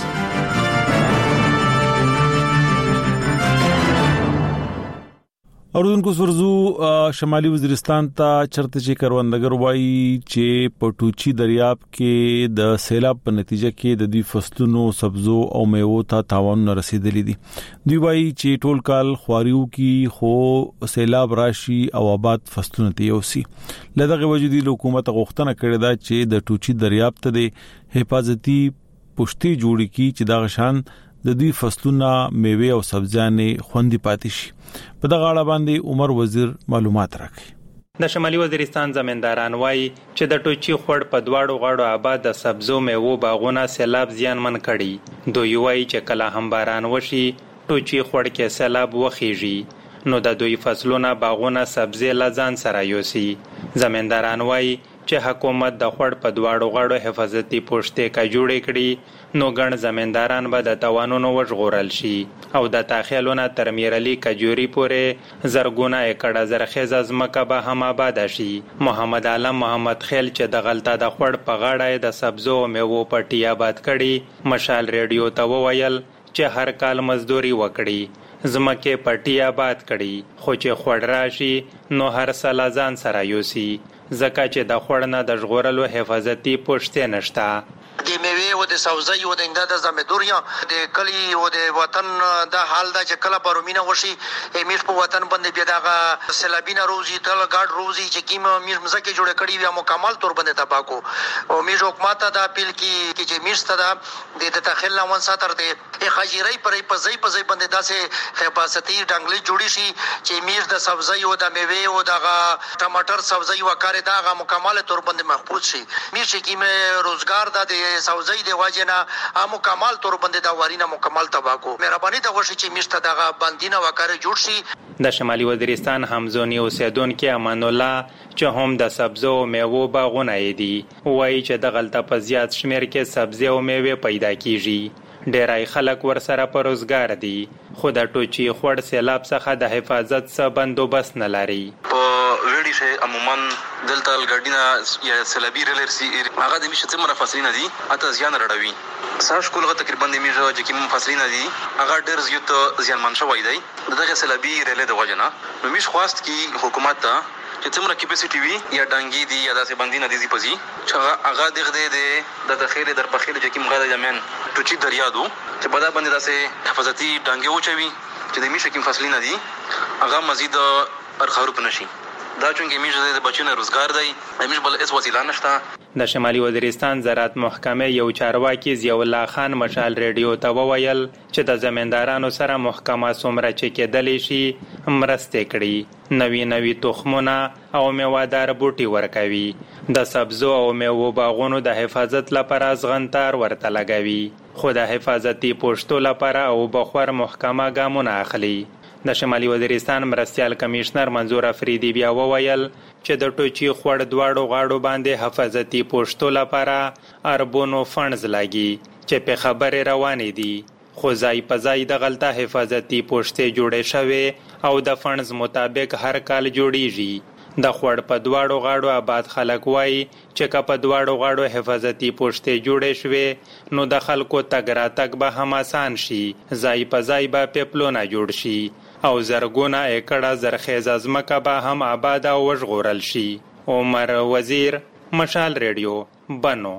اوردونکو سرزو شمالي وزیرستان ته چرته چې کروندګر وایي چې پټوچی دریاب کې د سیلاب په نتیجه کې د دوی فصلونو سبزو او میوو ته تاوان رسیدلی دي. دوی وایي چې ټول کال خواریو کې خو سیلاب راشي او آباد فصلونه ته یوسي. لدغه وجودي حکومت غوښتنه کړې ده چې د ټوچی دریاب ته د حفاظتي پشتي جوړی کی چې دا غشان د دوی فصلونه میوه او سبزیانې خوندي پاتې شي. په دغه اړه باندې عمر وزیر معلومات راکړي. د شمالي وزیرستان زمینداران وایي چې د ټوچی خړ په دواړو غاړو آباد د سبزو میوه باغونه سیلاب زیانمن کړي. دوی وایي چې کله هم باران وشي ټوچی خړ کې سیلاب وخیږي نو د دوی فصلونه باغونه سبزی لزان سره یوسي. زمینداران وایي چې حکومت د خړ په دواړو غاړو حفاظتي پوښتې کا جوړې کړي نو ګڼ زمینداران به د توانونو وژغورل شي او د تاخیلونه تر میرلی کجوري پورې زرګونه ایکړه زرخیزه ځمکه به هم آباد شي. محمد عالم محمد خیل چې د غلطه د خړ په غاړه د سبزو او میوو پټي آباد کړي مشال ریډیو ته وویل چې هر کال مزدوري وکړي ځمکه پټي آباد کړي خو چې خړ راشي نو هر سال ځان سره یوسي ځکه چې د خړ نه د ژغورلو حفاظتي پوښتې نشته. د میوه او د سبزی او د انده د زمیدوریا د کلی او د وطن د حال د چې کله برومینه وشي میش په وطن باندې بیا دغه سیلابینه روزي تل ګاډ روزي چې کیم میش مزکه جوړ کړي بیا مکمل تور باندې تباکو او میش حکومت د اپیل کی چې میش ته د تخیل نوون ساتر دی خجیرای پرې پزای باندې داسې حفاظتي ډنګلې جوړی شي چې میش د سبزی او د میوه او دغه ټماټر سبزی وکړي دغه مکمل تور باندې محفوظ شي. میش کیم روزګار د سوزي د واجنه مکمل تور باندې دا وارینه مکمل تباکو مهرباني د غوښي چې میشته دغه باندینه وکړي جوړ شي. د شمالي وزیرستان همزونی اوسیدونکو امان الله چې هم د سبزو او میوو باغونه دي وایي چې د غلطه په زیات شمیر کې سبزی او میوه پیدا کیږي. ډیرای خلک ورسره په روزګار دي خو د ټوچی خړ سیلاب څخه د حفاظت څخه بندوبست نه لري. ویډی شه عموما دلته الګاډینا یا سیلابي رلرسي هغه د میشه څومره فاصله دي اته ځان رړوي ساش کولغه تقریبا د میشه چې کوم فاصله دي هغه ډیر زیات ځان منشوي دی دغه سیلابي رلې د وجنه نو میش خواست کی حکومت ته چې څومره کیپاسټي وي یا ډانګي دي یا داسې باندې نه دي پزي چې هغه دغه د تخیل در بخیل چې کوم غاړه جمعن ټوچی دریا دو چې په دا باندې داسې حفاظتي ډانګي وچوي چې د میشه کوم فاصله نه دي هغه مزید ارخارو پنشي دا چونګې میشه د بچو نه روزګار دی میشه بل اس وسیله نشته. د شمالي وزیرستان زراعت محکمه یو چارواکي ضیاء الله خان مشال ریډیو ته وویل چې د زمیندارانو سره محکمه څومره چې کېدلی شي مرسته کړي نوي تخمونه او میوهدار بوټي ورکوي د سبزو او میوو باغونو د حفاظت لپاره ځغنتار ورته لګوي خو د حفاظتي پوښتو لپاره او بخور محکمه ګامونه اخلي. د شمالي وزیرستان مرستيال کمشنر منظور افریدي بیا وویل چې د ټوچی خړ دواړو غاړو باندې حفاظتي پوښتو لپاره اربونو فنډز لاګي چې په خبره روانې دي خو ځای په ځای د غلطه حفاظتي پوښتې جوړې شوې او د فنډز مطابق هر کال جوړیږي. د خړ په دواړو غاړو آباد خلک وایي چې که په دواړو غاړو حفاظتي پوښتې جوړې شوې نو د خلکو تګ راتګ به هم آسان شي ځای په ځای به پیپلونه جوړ شي او زرګونه ایکړه زرخیزه ځمکه به هم آباد او وژغورل شي. عمر وزیر مشال ریډیو بنو.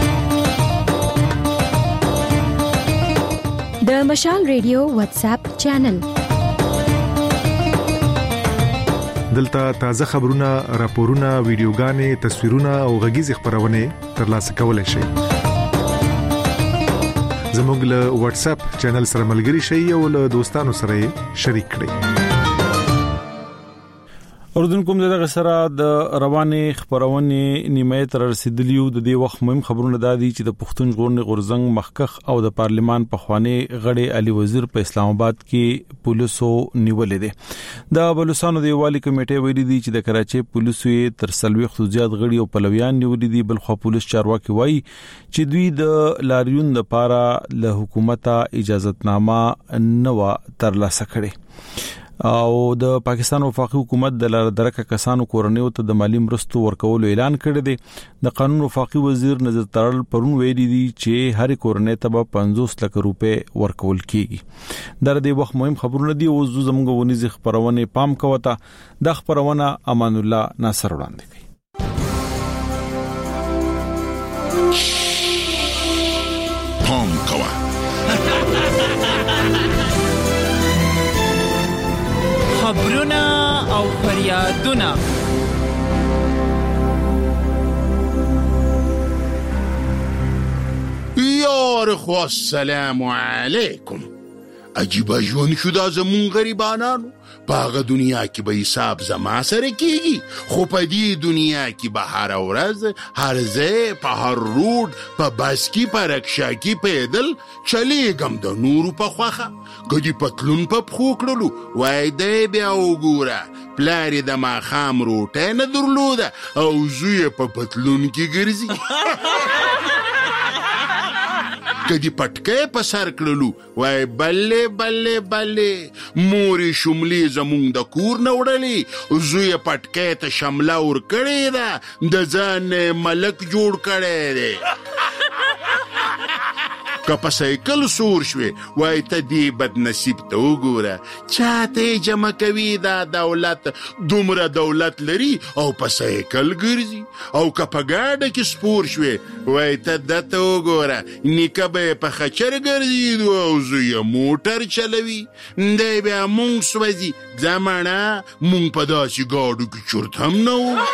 د مشال ریډیو واتس اپ چینل دلته تازه خبرونه راپورونه ویډیوګانې تصویرونه او غږیز خبرونه ترلاسه کولای شئ. زموږ له واتس اپ چینل سره ملګري شئ او له دوستانو سره شریک کړئ. اوردونکو دغه سره د روانې خبرونه نیمه تر رسیدلیو د دې وخت مهم خبرونه دادي چې د پښتون ژغورنې غورزنګ مخکخ او د پارلیمان په خواني غړي علي وزیر په اسلام آباد کې پولیسو نیولې دي د بلوچستان د یوالي کمیټې ویلي دي چې د کراچي پولیسو تر 40 زیات غړي او پلویان نیولې دي بل خو پولیس چارواکي وایي چې دوی د لاریون لپاره له حکومت اجازهتنامه نه ترلاسه کړي او د پاکستان وفاقي حکومت د لردرکه کسانو کورنیو ته د مالی مرستو ورکولو اعلان کړی دی د قانون وفاقي وزیر نظر ترل پرون ویلي دي چې هر کورنۍ ته 50 لک روپے ورکول کیږي د دې وخت مهم خبرونه دي او زموږ ونیز خبرونه پام کوته د خبرونه امان الله ناصر وړاندې کوي پام کوه خبرونه او فریادونه یار خو السلام علیکم عجیب ژوند شو دا زمون غریبانانو په هغه دنیا کې به حساب زما سره کیږي خو په دې دنیا کې به هر ورځ هر ځای په هر روډ په بس کې په رکشا کې پیدل چلیږم د نورو په خوخه کدی پتلون په پخو کړلو وای دی بیا وګوره پلار د ماښام روټه نه درلوده او زوی په پتلون کې ګرځي کدی پټکې په سر کړلو وای بلې بلې بلې موري شملي زمونږ د کور نه وړلې زوی پټکې ته شمله ور کړې ده د ځان ملک جوړ کړی دی که په سایکل سور شوې وای ته دې بد نصیب ته وګوره چاته جمع کوي دا دولت دومره دولت لري او په سایکل ګرځي او که په ګاډه کې سپور شوې وای ته دته وګوره نیکه به په خچر ګرځي او زوی موټر چلوي دی بیا مونږ سوځي زمانه مونږ په داسې ګاډو کې چرت هم نه وو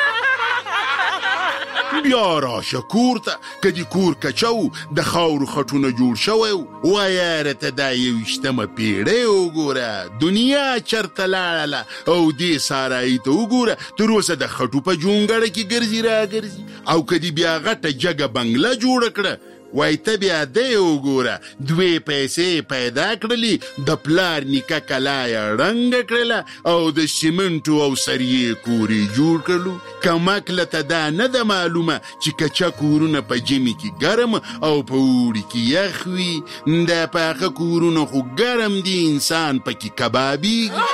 بیا راشه کور ته کدی کور کچو د خاورو خټونه جوړ شوی وایاره ته دا 21مه پیړۍ وګوره دنیا چرته لاړله او دې سارای ته وګوره تر اوسه د خټو په جونګړه کې ګرځي راګرځي او کدی بیا غټه جګه بنگله جوړ کړه وای ته بیا دی وګوره 2 پیسې پیدا کړلې د پلار نیکه کلایا رنګ کړله او د سیمنټو او سریې کوري جوړ کړلو کمکله ته دا نه ده معلومه چې کچا کورونه په جمی کې ګرم او په اوړي کې یخ وي دا پاخه کورونه خو ګرم دي انسان پکې کبابیږي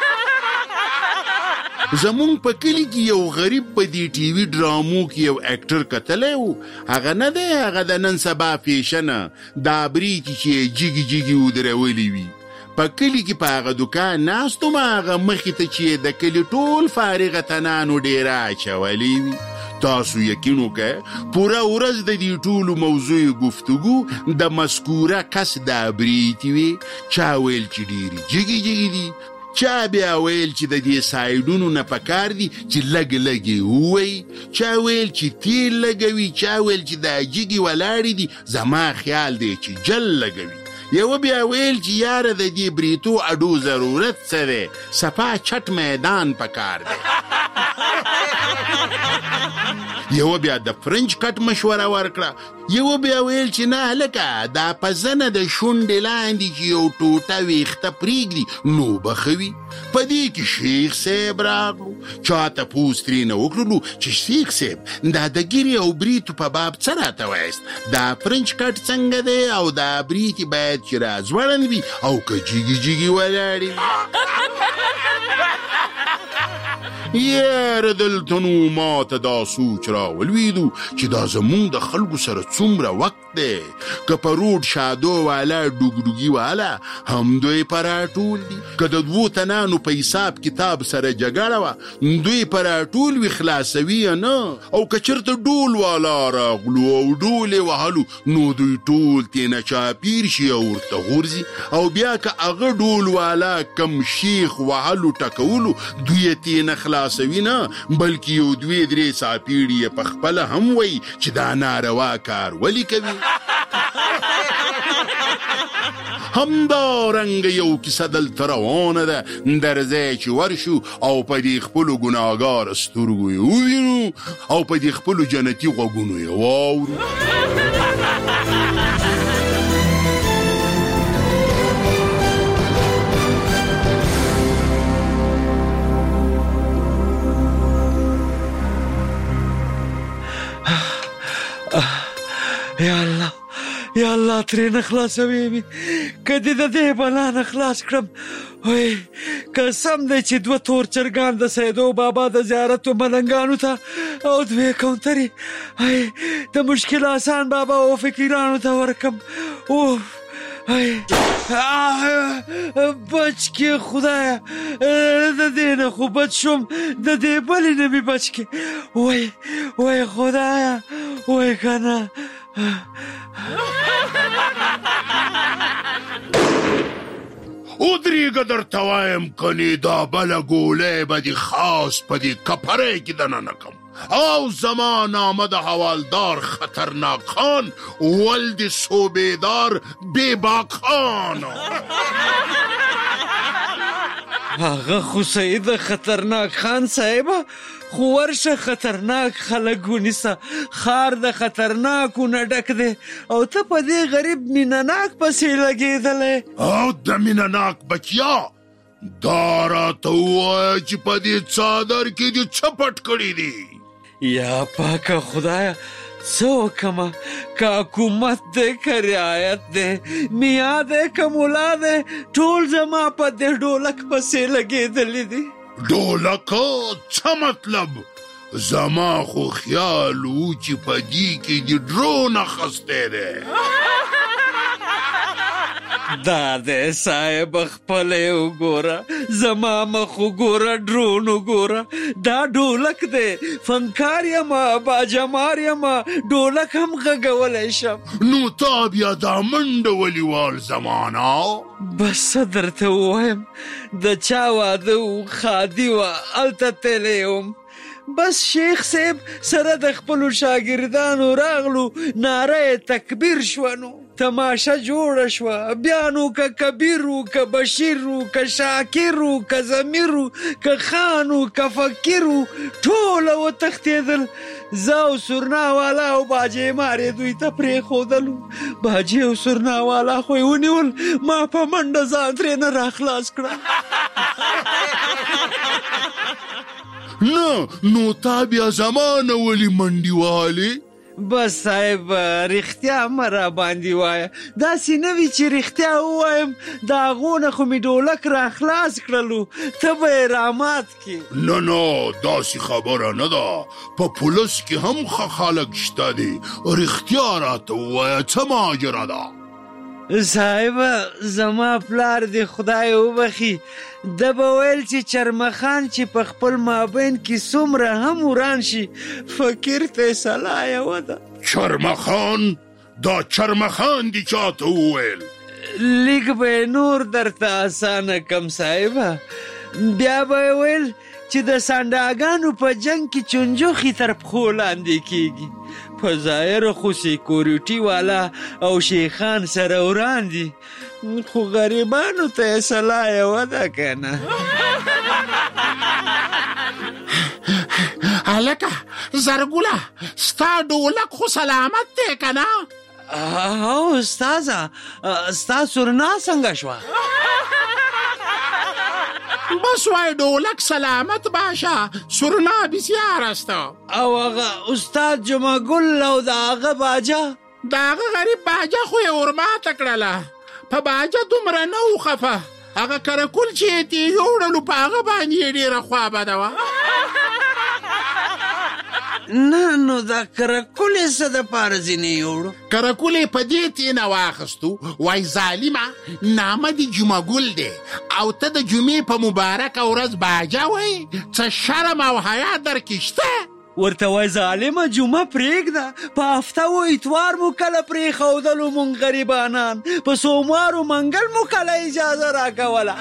زمون په کلی کې یو غریب په دی ټي وي ډرامو کې یو اکټر کتلی وو هغه نه دی هغه د نن سبا فیشنه دا بریتي چې جیږي جیږي ودرولي وي په کلی کې په هغه دکان ناستو ما هغه مخې ته چې د کلی ټول فارغه تنانو ډیره اچولي وي تاسو یقین وکړئ پوره ورځ د دې ټولو موضوع گفتگو د مذکوره کس دا بریتي وي چا ویل چې ډیرې جیږي جیږي دي چا بیا ویل چې د دې سایډونو نه پکار دي چې لګ لګي وای چا ویل چې تیل لګوي چا ویل چې د جګي ولاړې دي زما خیال دی چې جل لګوي یو بیا ویل چې یاره د دې بریتو اډو ضرورت سره صفا چټ میدان پکار دی یو بیا د فرنچ کټ مشوره ورکړه یو بیا ویل چې نه لکه دا پزنه د شونډې لاندې چې یو ټوټه ویښته پریږدي نو بخوي په دې کې شیخ صاحب راغلو چاته پوس ترېنه وکړلو چې شیخ صاحب دا د ګیرې او بریتو په باب څه راته وایست دا فرنچ کټ څنګه دی او دا بریتې باید چې راځوړن وي او که جیږي جیږي ولاړې یاره دلته نو ماته دا سوچ راولویدو چې دا زمونږ د خلکو سره څومره وخت دی که په روډ شادو والا ډوګډوګي والا هم دوی په راټول دي که د 2 تنانو په حساب کتاب سره جګړه وه دوی په راټول وي خلاصوي نه او که چېرته ډول والا راغلو او ډول یې وهلو نو دوی ټول تېنه چاپیر شي او ورته غورځي او بیا که هغه ډول والا کم شیخ وهلو ټکولو دوی یې تېنه خلاصوي نه بلکې یو 2-3 ساپیړي یې په خپله هم وایي چې دا ناروا کار ولې کوي همدارنګه یو کیسه دلته روانه ده، درځی چې ورشو او په دې خپلو ګناهګار سترګو یې ووینو او په دې خپلو جنتي غوږونو یې واورو. یا الله ترې نه خلاصوي مې، که دې د دې بلا نه خلاص کړم. وای قسم دی چې 2 تور چرګان د سیدو بابا د زیارتو ملنګانو ته او 2 کونترې د مشکل آسان بابا او فقیرانو ته ورکم. اوف بچ کې خدایا، د دې نه خو بچ شوم، د دې بلې نه مې بچ کې. وای خدایا، وای کنه. ودرېږه درته وایم کنې دا بله ګولۍ به دې خاص په دې کپرۍ کې دننه کم او زما نامه د حوالدار خطرناک خان ولد صوبیدار بیباک خان. هغه خو سید خطرناک خان صاحبه، خو ورشه خطرناک خلک ونیسه، خار د خطرناکو نه ډک دی او ته په دې غریب مینهناک پسې لګېدلی. او د مینهناک بچیا دا راته ووایه چې په دې څادر کې دې څه پټ کړي دي؟ یا پاکه خدایا، څه وکمه؟ که حکومت دی که رعایت دی، میا دی که ملا دی، ټول زما په دې ډولک پسې لګېدلی دي. ډولکه څه مطلب؟ زما خو خیال و چې په دې کې دې ډرون اخیستی دی. دا دی صاحب خپله وګوره، زما مخ وګوره، ډرون وګوره، دا ډولک دی، فنکار یمه، باجمار یمه، ډولک هم غږولی شم. نو تا بیا دا منډه ولې وال زمانه؟ بس څه درته ووایم، د چا واده و، خادي وه، هلته تللی وم. بس شیخ صاحب سره د خپلو شاګردانو راغلو، ناره تکبیر شوه، نو تماشه جوړه شوه. بیا نو که کبیر و، که بشیر و، که شاکر و، که ضمیر و، که خان و، که فقیر و، ټوله وتښتېدل. زه او سرناوالا او باجې مارې دوی ته پرېښودلو. باجې او سرناوالا خو یې ونیول، ما په منډه ځان ترې نه راخلاص کړه. نه نو تا بیا زمانه ولې منډې وهلې؟ بس صاحب رښتیا مه را باندې وایه، داسې نه وي چې رښتیا ووایم، د هغو نه خو مې ډولک را خلاص کړلو، ته به یې رامات کړې. نه داسې خبره نه ده، په پولیس کې هم ښه خلک شته دي، رښتیا راته ووایه څه ماجره ده؟ صاحب زما پلار دی خدای وبخي، ده به ویل چې چرمخان چې په خپل مابین کې څومره هم وران شي، فقیر فیصله یوه ده. چرمخان؟ دا چرمخان دی چاته وویل؟ لیک به نور درته اسانه کم صاحبه. بیا به ویل چې د سانډاګانو په جنگ کې چنجوخي تر پښو لاندې کیږي، په ظاهر خو سیکورټي والا او شیخان سره وران دي، خو غریبانو ته صلاح یوه ده که نه. هلکه زرګوله ستا ډولک خو سلامت دی که نه؟ او استاذه، ستا سرنا څنګه شوه؟ بس وای ډولک سلامت باشه، سرنا بسیار است. او هغه استاد جمعه ګل او د هغه باجه؟ د هغه غریب باجه خو یې ورماته کړله، په باجه دومره نه و خفه، هغه کرکول چې یې تې یوړلو په هغه باندې یې ډېره خوا بده وه. نه نو دا کرکول یې څه دپاره ځینې یوړو؟ کرکول یې په دې تېنه واخیستو، وای ظالمه نامه د جمعه ګل دی او ته د جمعې په مبارکه ورځ باجه وایي، څه شرم او حیا درکې شته؟ ورته وای ظالمه جمعه پرېږده، په هفته و اتوار مو کله پرېښودلو مونږ غریبانان، په سوموار و منګل مو کله اجازه راکوله.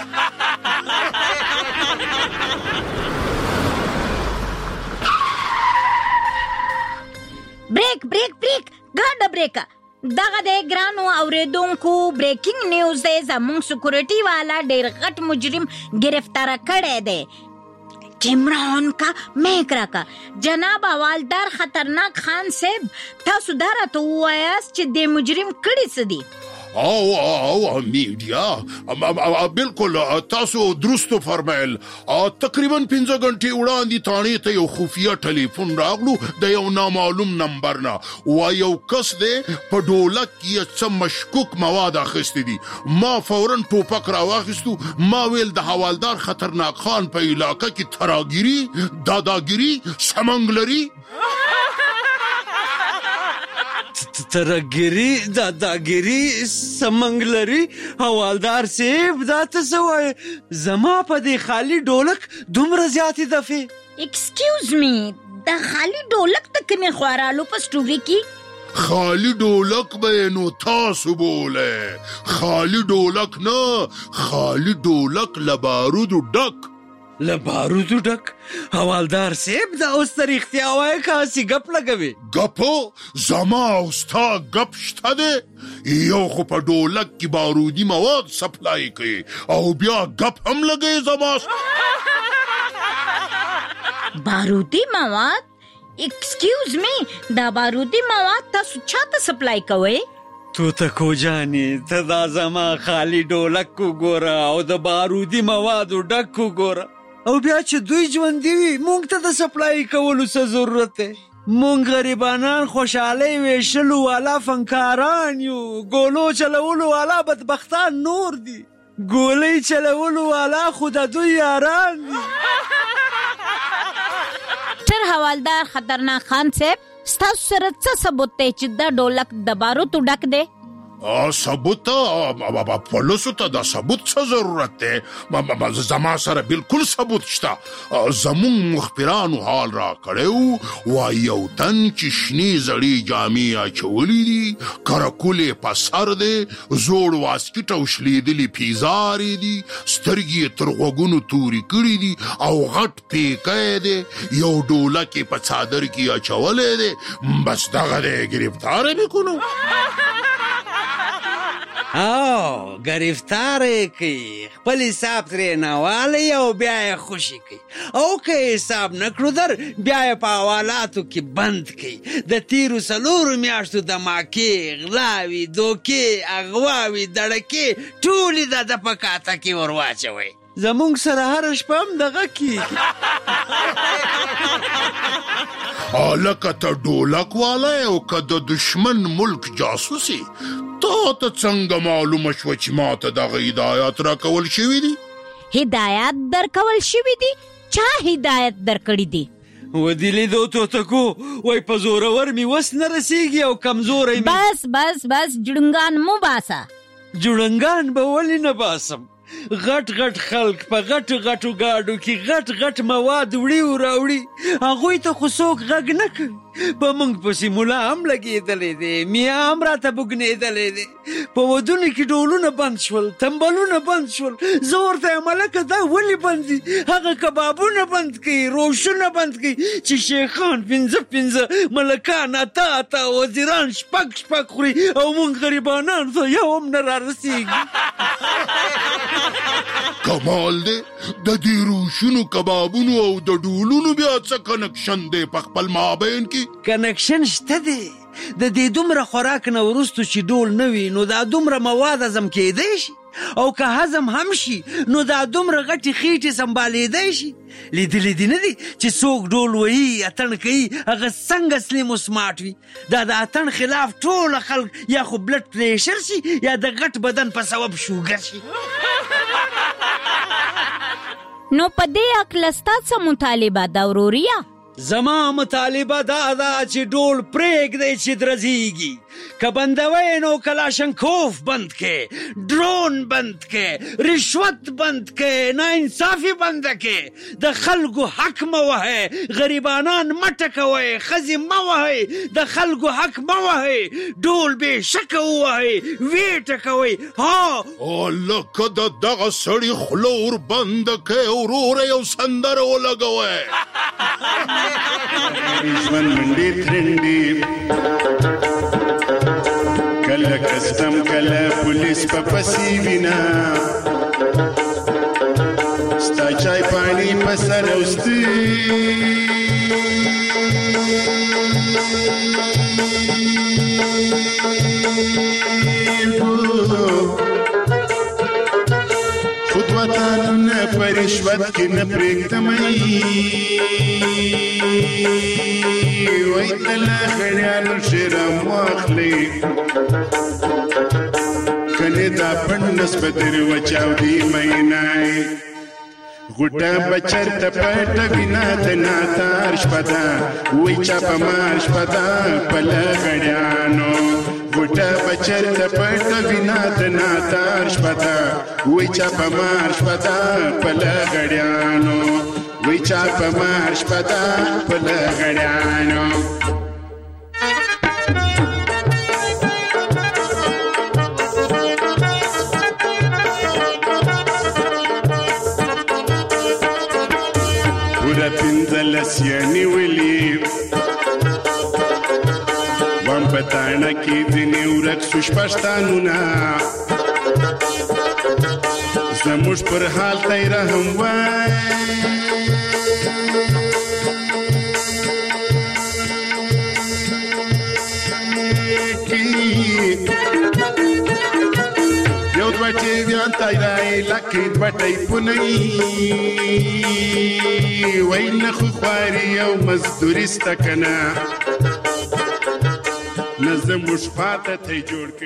بریک بریک بریک ګاډه بریکه، دغه د ګرانو اوریدونکو بریکینګ نیوز دی. زموږ سکیورټي والا ډیر غټ مجرم گرفتار کړی دی. کیمرا آن کا میکرا کا. جناب حوالدار خطرناک خان صاحب تاسو دا راته ووایاست چې د مجرم کړي څه دي؟ او میډیا بالکل تاسو درستو فرمایل. تقریبا 15 غنټې وړاندې تانې ته یو خفیه ټلیفون راغلو د یو نامعلوم نمبر نه. یو کس دی په ډولک کې څه مشکوک مواد اخیستي دي. ما فورا ټوپک راواخیستو. ما ویل د حوالدار خطرناک خان په علاقه کې تراګیري، داداګیري، سمنګلري، ترګری، داداګری، سمنګلري. حوالدار صاحب دا ته څه وایې؟ زما په دې خالي ډولک دومره زیاتې دفعې. ایکسکیوز می، د خالي ډولک د کومې خوارالو په سټوري کې؟ خالی ډولک به نو تاسو بوله. خالی ډولک نه، خالی ډولک لبارودو ډک. لبارودو ډک؟ حوالدار صاحب دا اوس ته رښتیا وایې که هسې ګپ لګوې؟ ګپو زما او ستا ګپ شته دی. یو خو په ډولک کې بارودي مواد سپلای کوي او بیا ګپ هم لګوي زما. بارودي مواد؟ ایکسکیوز می، دا بارودي مواد تاسو چاته سپلای کوئ؟ تو تکو جانی ته دا زما خالی ډولک وګوره او د بارودي موادو ډک وګوره، او بیا چې دوی ژوندي وي موږ ته د سپلای کولو څه ضرورت دی؟ موږ غریبانان خوشحالۍ ویشلو والا فنکاران یو. ګولو چلولو والا بدبختان نور دي. ګولۍ چلولو والا خو د دوی یاران دي. ډاکټر حوالدار خطرناک خان صاحب، ستاسو سره څه ثبوت دی چې دا ډولک د باروتو ډک دی؟ ثبوت؟ پولیسو ته د ثبوت څه ضرورت دی؟ زما سره بالکل ثبوت شته. زمون مخبرانو حال را کړی و یو تن چې شنې زړې جامې اچولې دي، کرکولې په سر دی، زوړ واسکټ او شلیدلې پیزارې دي، سترګې تر غوږونو تورې کړي دي او غټ پیکی دی، یو ډولک یې په څادر کې اچولی دی. بس دغه دی، ګرفتار یې میکنو. او گرفتار کی، خپل حساب ترې نوالی او بیا یې خوشي کی، او که حساب نکړو در بیا یې په حوالاتو کې بند کی. د تیرو 4 میاشتو دماکې، غلاوي، دوکې، اغواوي، دړکې ټولې د په کاته کې ورواچوئ. زمونږ سره هر شپه هم دغه کیږي. لکه ته ډولک والا او که د دشمن ملک جاسوسي، تا ته څنګه معلومه شوه چې ما ته دغه هدایات راکول شوي دي؟ هدایات درکول شوي دي؟ چا هدایت درکړي دي؟ ودې لیدو توتکو، وای په زورور مې وس نه رسیږي او کمزوری مې. بس بس بس جړنګان مو باسه. جړنګان به ولې نه باسم؟ غټ غټ خلک په غټو غټو گاډو کې غټ غټ مواد وړي او راوړي، هغوی ته خو څوک غږ نه کوي. په موږ پسې ملا هم لګېدلی دی، میا هم راته بوږنېدلی دی. په ودونو کې ډولونه بند شول، تمبلونه بند شول. زه ورته یم هلکه دا ولې بند دي؟ هغه کبابونه بند کوي، روشونه بند کوي چې شیخان 5 ملکان 8 وزیران 6 خوري او موږ غریبانان ته یو هم نه رارسېږي. کمال دی، د دې روشونو، کبابونو او د ډولونو بیا څه کنکشن دی په خپل مابین کې؟ کنکشن شته دی. د دې دومره خوراک نه وروستو چې ډول نه وي نو دا دومره مواد هضم کېدی شي، او که هضم هم شي نو دا دومره غټې خېټې سنبالېدی شي. لیدلی دې نه دي چې څوک ډول وهي، اتڼ کوي، هغه څنګه سلیم و سماټ وي؟ دا د اتڼ خلاف ټوله خلک یا خو بلډ پریشر شي یا د غټ بدن په سبب شوګر شي. نو په دې هکله ستا څه مطالبه ده وروریا؟ زما مطالبه دا ده چې ډول پرېږدئ چې درزیږي. که بندوئ نو کلاشنکوف بند کې، ډرون بند کې، رشوت بند کې، ناانصافي بند کې. د خلکو حق مه وهئ، غریبانان مه ټکوئ، ښځې مه وهئ، د خلکو حق مه وهئ. ډول بې شکه ووهئ، ویې ټکوئ. لکه د دغه سړي خوله ور بنده کړئ، وروره یو سندره ولګوئ. کله کسٹم کله پولیس په پسی وینا ستا چای پانی په سر اوستی خود وطنونه په رشوت کې نه پرېږدمئ وای تله غړیانو شرم واخلئ کنې دا پڼ نسبت در وچاودي مینای غوټه بچرته پټه وینا د ناتار شپه ده وای چا په مار شپه ده په لغړیانو غوټه بچرته پټه وینا د ناتار شپه ده وای چا په مار شپه ده په لغړیانو وای چا په مار شپه ده په لغړیانو پنځلس یعنی ولی وام پتانا کې ځینې ورک سو شپشتانونه زموږ پر حال ته یې رحم وای یو دوټې بیا تایرای لکې دوټې پونی وای نه خو خواري او مزدوري سته کنه نظم مشفاته ته جوړ کړي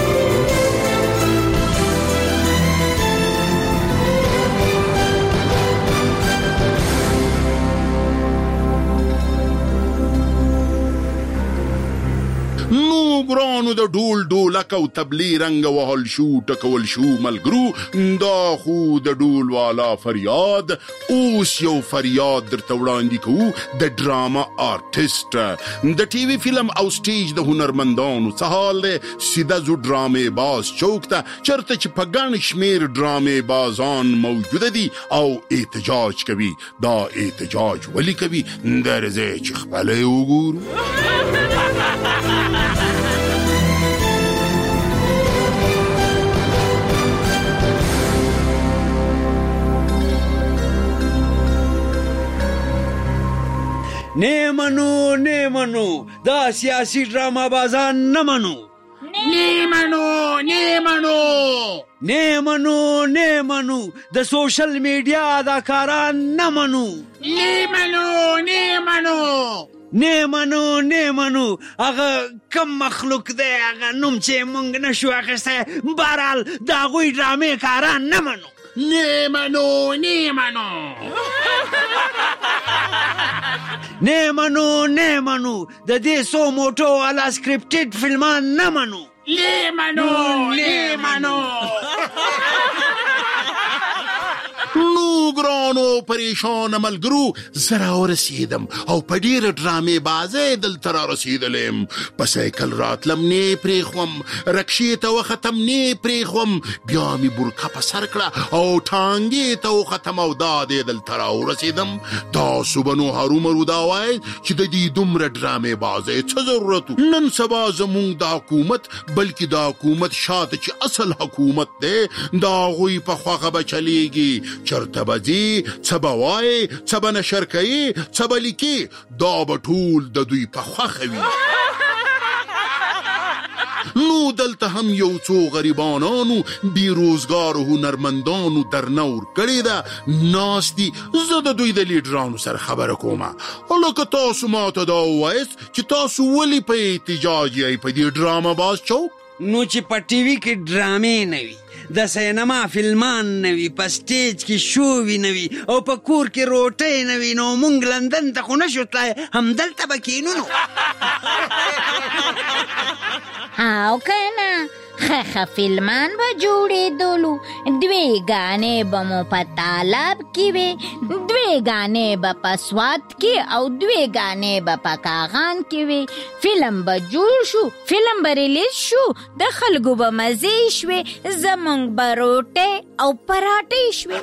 نو ګرانو د ډول ډولک او تبلی رنګ وهل شو ټکول شو ملګرو دا خو د ډول والا فریاد اوس یو فریاد درته وړاندې کوو د ډراما آرټسټ د ټي وي فلم او سټیج د هنرمندانو څه حال دی سیده ځو ډرامې باز چوک ته چېرته چې په ګڼ شمېر ډرامې بازان موجوده دي او احتجاج کوي دا احتجاج ولې کوي درځئ چې خپله یې وګورو نیمنو دا سیاسی ډراما بازان نه منو نیمنو د سوشل میډیا اداکاران نه منو نیمنو هغه کم مخلوق دی هغه نوم چې مونږ نشو اخیستی بهرحال د هغوی ډرامې کاران نه منو نیمنو د دې سو موټو والا سکرپټډ فلمان نه منو نو ګرانو پریشان ملګرو زه راورسېدم او په ډېره ډرامې بازۍ دلته رارسېدلم په سایکل راتلم نه پرېښوم رکشې ته وختم نه پرېښوم بیا مې بورکه په سر کړه او ټانګې ته وختم او دا دې دلته راورسېدم تاسو به نو هرومرو دا وایئ چې د دې دومره ډرامې بازۍ څه ضرورت و نن سبا زموږ د حکومت بلکې د حکومت شاته چې اصل حکومت دی د هغوی په خوښه به چلیږي چرته به ځي څه به وایي څه به نشر کوي څه به لیکي دا به ټول د دوی په خوښه وي نو دلته هم یو څو غریبانانو بیروزګارو هنرمندانو درنه ورکړې ده ناست دي زه د دوی د لیډرانو سره خبره کوم لکه تاسو ماته دا ووایاست چې تاسو ولې په احتجاج یئ په دې ډرامه باز چوک نو چې په ټي وي کې ډرامې نه وي د سینما فلمان نه وي په سټیج کې شووي نه وي او په کور کې روټۍ نه وي نو مونږ لندن ته خو نشو تلای همدلته به کینو نو او کنه خخه فلمان به جوړېدلو دوی ګانې به مو په تالاب کې وې دوی ګانې به په سوات کې او دوی ګانې به په کاغان کې وې فلم به جوړ شو فلم به ریلیز شو د خلکو به مزې شوې زمونږ به روټۍ او پراټۍ شوې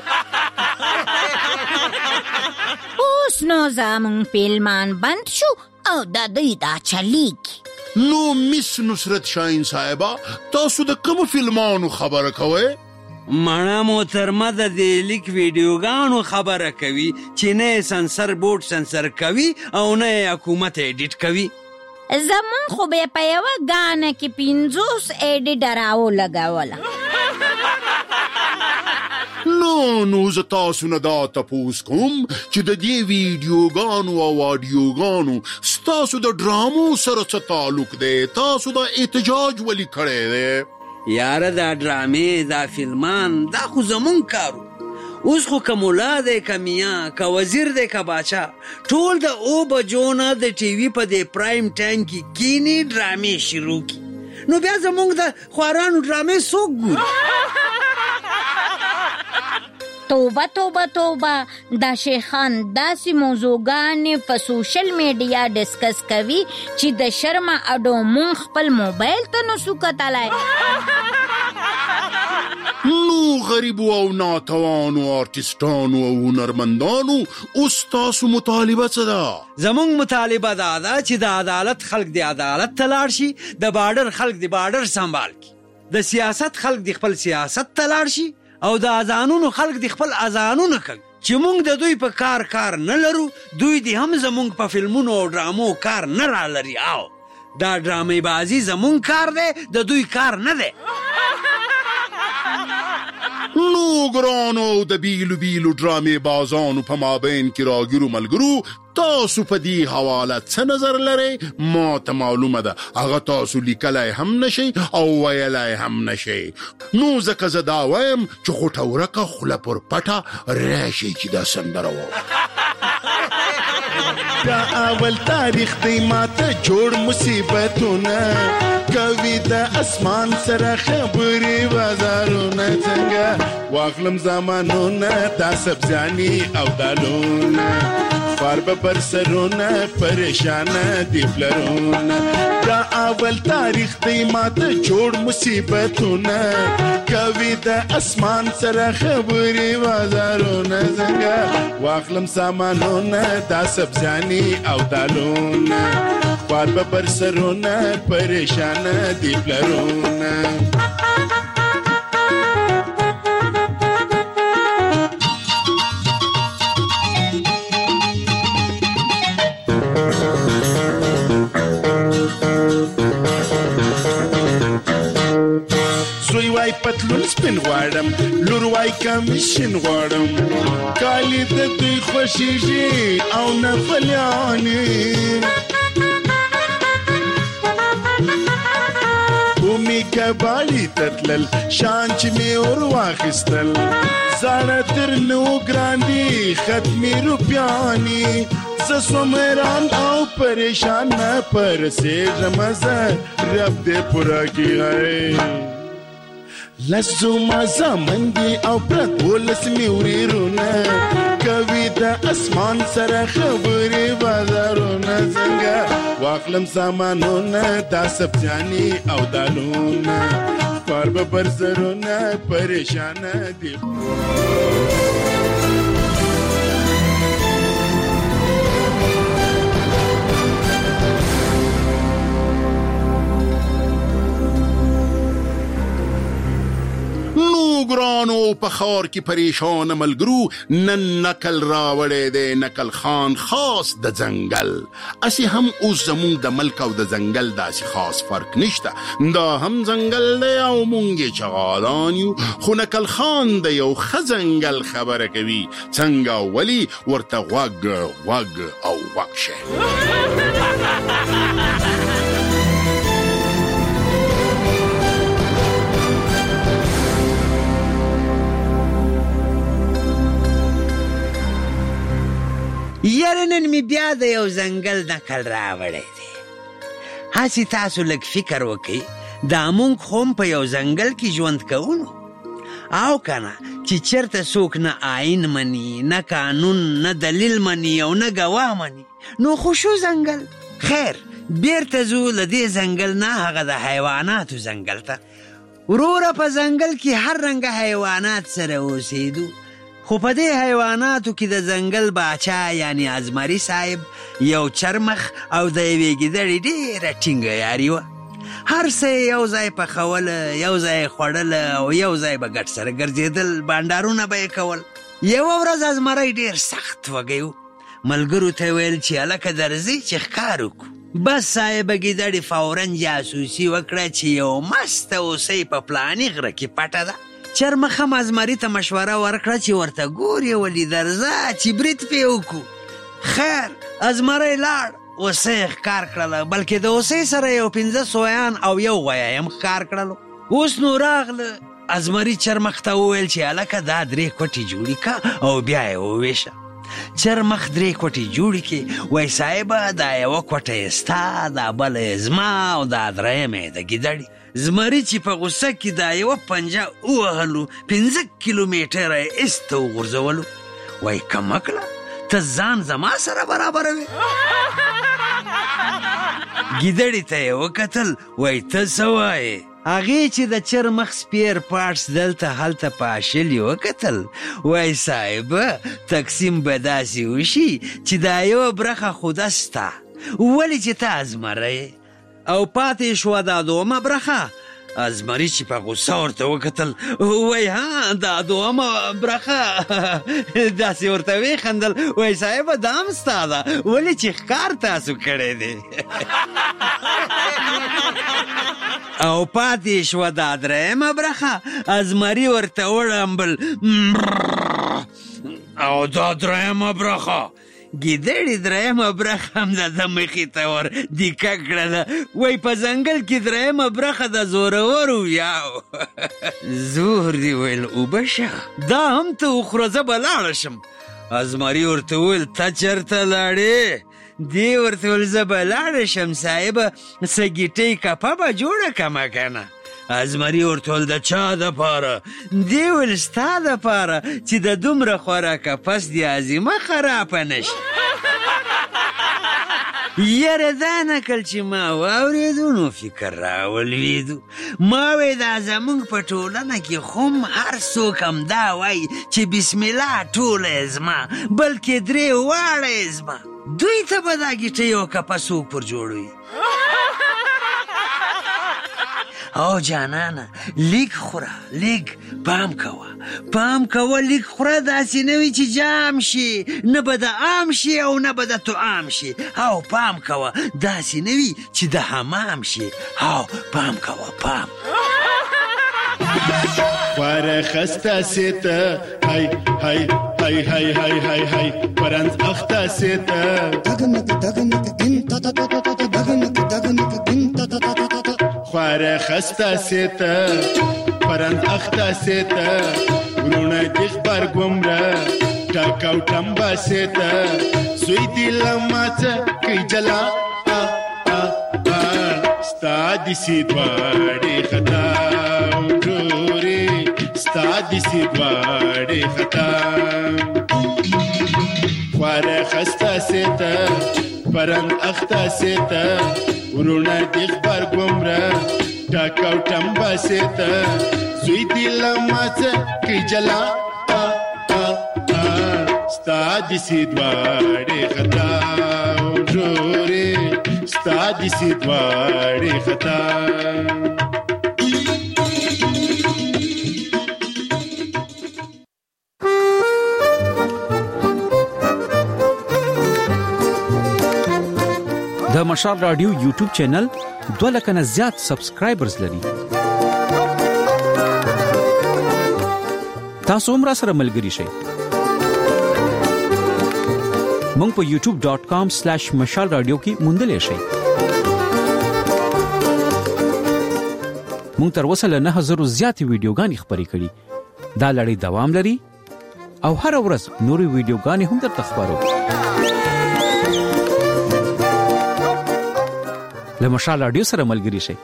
اوس نو زمونږ فلمان بند شو او د دوی دا چلیږي نو مس نصرت شاهین صاحبه تاسو د کوم فلمانو خبره کوئ؟ مانا محترمه د دې لیک ویډیوګانو خبره کوي چې نه سنسر بورډ سنسر کوي او نه حکومت ایډیټ کوي. زمون خو به په یوه ګانه کې 50 ایډیټر راو لګوله. نو زه تاسو نه دا تپوس کوم چې د دې ویډیوګانو او اډیوګانو ستاسو د ډرامو سره څه تعلق دی؟ تاسو دا احتجاج ولې کړی دی؟ یاره دا ډرامې دا فلمان دا خو زمون کارو. اوس خو که ملا دی که میا که وزیر دی که باچا ټول د 9 بجو نه د ټي وي په دې پرایم ټایم کې کینی ډرامې شروع کی. نو بیا زمونږ د خوارانو ډرامې څوک ګوري؟ توبه توبه توبه، دا شیخان داسې موضوعګانې په سوشل میډیا ډسکس کوي چې د شرمه اډو مونږ خپل موبایل ته نسو کتلی. نو غریبو او ناتوانو آرټیسټانو او هنرمندانو اوس تاسو مطالبه څه ده؟ زمونږ مطالبه دا ده چې د عدالت خلک د عدالت ته لاړ شي، د بارډر خلک د بارډر سنبال کړي، د سیاست خلک د خپل سیاست ته لاړ شي او د اذانونو خلک د خپل اذانونه کوي. چې مونږ د دوی په کار نه لرو، دوی د هم زمونږ په فلمونو او ډرامو کار نه را لري. او دا ډرامې بازی زمونږ کار دی، د دوی کار نه دی. نو ګرانو د بیلو ډرامې بازانو په مابین کې راګیرو ملګرو، تاسو په دې حواله څه نظر لرئ؟ ما ته معلومه ده هغه تاسو لیکلی هم نشئ او ویلی هم نشئ. نو ځکه زه دا وایم چې غوټه ورکه خوله پر پټه راشئ چې دا سندره واورئ. دا اول تاریخ دی ماته جوړ مصیبتونه کوي د اسمان سره خبرې بازارونه څنګه واخلم زمانونه دا سبزیاني او دالونه خوار به پر سرونه پریشانه دی پلرونه. دا اول تاریخ دی ماته جوړ مصیبتونه کوي د اسمان سره خبرې بازارونه څنګه واخلم سامانونه دا سبزیاني او دالونه خوار به پر سرونه پریشانه دی پلرونه. زوی وای پتلون سپین غواړم، لور وای کمیشن غواړم، کالی د دوی خوښیږي او نه فلیانې. بومي کباړي ته تلل شان چې مې ور واخیستل، زاړه تر نو ګران دي ختمې روپیانې. زه سوم حیران او پریشان نه پرسېږم زه رب دې پوره کړي. لسو زمن دي او پرت ولس مې ورېرونه کوي د اسمان سره خبرې بازارونه څنګه واخلم سامانونه دا سبزیاني او دالونه خوار به پر سرونه پریشانه دي. نو ګرانو په ښار کې پریشان ملګرو نن نکل راوړی دی، نکل خان خاص د ځنګل. اسی هم اوس زمونږ د ملک او د ځنګل داسې خاص فرق نشته، دا هم ځنګل دی او مونږ یې چغالان یو، خو نکل خان د یو ښه ځنګل خبره کوي څنګه ولی ورته غوږ او غوږ شي. یاره نن می بیا د یو ځنګل نکل راوړی دی. هسې تاسو لږ فکر وکئ، دا مونږ خو په یو ځنګل کې ژوند کوو او کنه چې چېرته څوک نه آئین مني، نه قانون، نه دلیل مني او نه ګواه مني، نو خو شو ځنګل. خیر بیرته ځو له دې ځنګل نه هغه د حیواناتو ځنګل ته. وروره په ځنګل کې هر رنګه حیوانات سره اوسېدو، خو په دې حیواناتو کې د ځنګل باچا یعنی ازمري صاحب یو چرمخ او د یوې ګیدړې ډېره ټینګه یاري وه. هر څه یو ځای پخوله، یو ځای خوړله او یو ځای به ګډ سره ګرځېدل، بانډارونه به یې کول. یوه ورځ ازمری ډېر سخت وږی و. ملګرو ته ویل چې هلکه درځئ چې ښکار وکړو. بس صاحبه ګیدړې فوراً جاسوسي وکړه چې یو مسته اوسۍ په پلاني غره کې پټه ده. چرمخم ازمري ته مشوره ورکړه چې ورته ګورې ولې درځه چې برید پې وکړو. خیر ازمری لاړ، اوسۍ ښکار کړله، بلکې د اوسۍ سره یو 15 سویان او یو غویه هم ښکار کړلو. اوس نو راغله ازمري چرمخ ته وویل چې هلکه دا 3 کوټې جوړې که او بیا یې وویشه. چرمخ 3 کوټې جوړې کړې. وایي صاحبه دا یوه کوټه یې ستا، دا بله یې زما او دا 3مه یې د ګیدړې. زمري چې په غوسه کې دا یوه پنجه ووهلو، 15 کیلومیټره یې ایسته وغورځولو. وایي کمکله ته ځان زما سره برابروې؟ ګیدړې ته یې وکتل. وایي ته څه وایې؟ هغې چې د چرمخ سپیر پارټس دلته هلته پاشل یې وکتل. وایي صاحبه تقسیم به داسې وشي چې دا یوه برخه خو ده ستا، ولې چې ته ازمری او پاتې شوه دا 2مه برخه. ازمري چې په غوسه ورته وکتل. وایي ها دا 2مه برخه داسې ورته ویخندل. وایي صاحبه دا هم ستا ده، ولې چې ښکار تاسو کړی دی او پاتې شوه دا 3مه برخه. ازمري ورته وړمبل او دا 3مه برخه. ګیدړې 3مه برخه هم د ده مخې ته ور دیکه کړله. وایي په ځنګل کې 3مه برخه د زورورو یاو. زور دی ویل اوبه شه، دا هم ته وخوره، زه به لاړه شم. ازمري ورته وویل ته چېرته لاړې؟ دی ورته ویل زه به لاړه شم صاحبه، څه ګیټۍ کپه به جوړه کمه که نه. ازمري ورته ویل د چا دپاره؟ دی ویل ستا دپاره چې د دومره خوراکه پس د عظیمه خرابه نشي. یاره دا نکل چې ما واورېدو نو فکر راولوېدو. ما وی دا زمونږ په ټولنه کې خوم هر څوک هم دا وایي چې بسم الله ټوله یې زما، بلکې 3 واړه یې زما. دوی ته به دا ګیټۍ او کپه څوک پر جوړوي؟ او جانانه لیک خوره، لیک پام کوه، پام کوه، لیک خوره، داسې نه وي چې جام شي، نه به د عام شي او نه به د توام شي. او پام کوه داسې نه وي چې د حمام شي. او پام کوه پام. خواره خسته سیته هی هی هی هی هی هی هی پرنز اخته سیته خواره خسته سیته پرنز اخته سیته ورونه دیخ برگمره ټاکاو ټمبه سیته سوی دی لماڅه کی جلا ستا دیسی دواړې خطا ستا دیسی دواړې خطا خواره خسته سیته پرنګ اخته سیته ورونه دیخ برګمره ټاکاو ټمبه سیته زوی دی لماڅه کی جلا ستا دیسی دواړې خطا ورورې ستا دیسی دواړې خطا. د مشال رادیو یوټیوب چینل 2 لک نه زیات سبسکرایبرز لري. تاسو هم سره ملګري شئ. مونږ په youtube.com/mashalradio کې موندلې شئ. مونږ تر اوسه له 9000 زیات ویډیوګانې خپرې کړې. دا لړۍ دوام لري او هر ورځ نورې ویډیوګانې هم درته خبرو. له مشال رادیو سره ملګري شئ.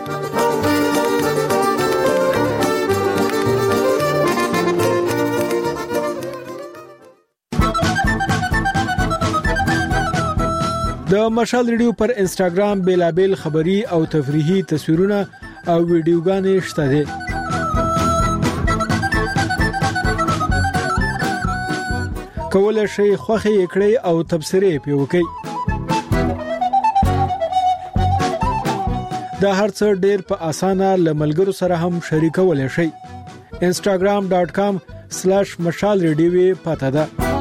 د مشال رادیو پر انستګرام بیلابل خبری او تفریحي تصویرونه او ویډیوګانې شته دي. کولای شئ خوښي کړئ او تبصرې پې وکړئ. دا هرڅه ډېر په اسانه لملګرو سره هم شریکولای شئ. instagram.com/mashalradio پته ده.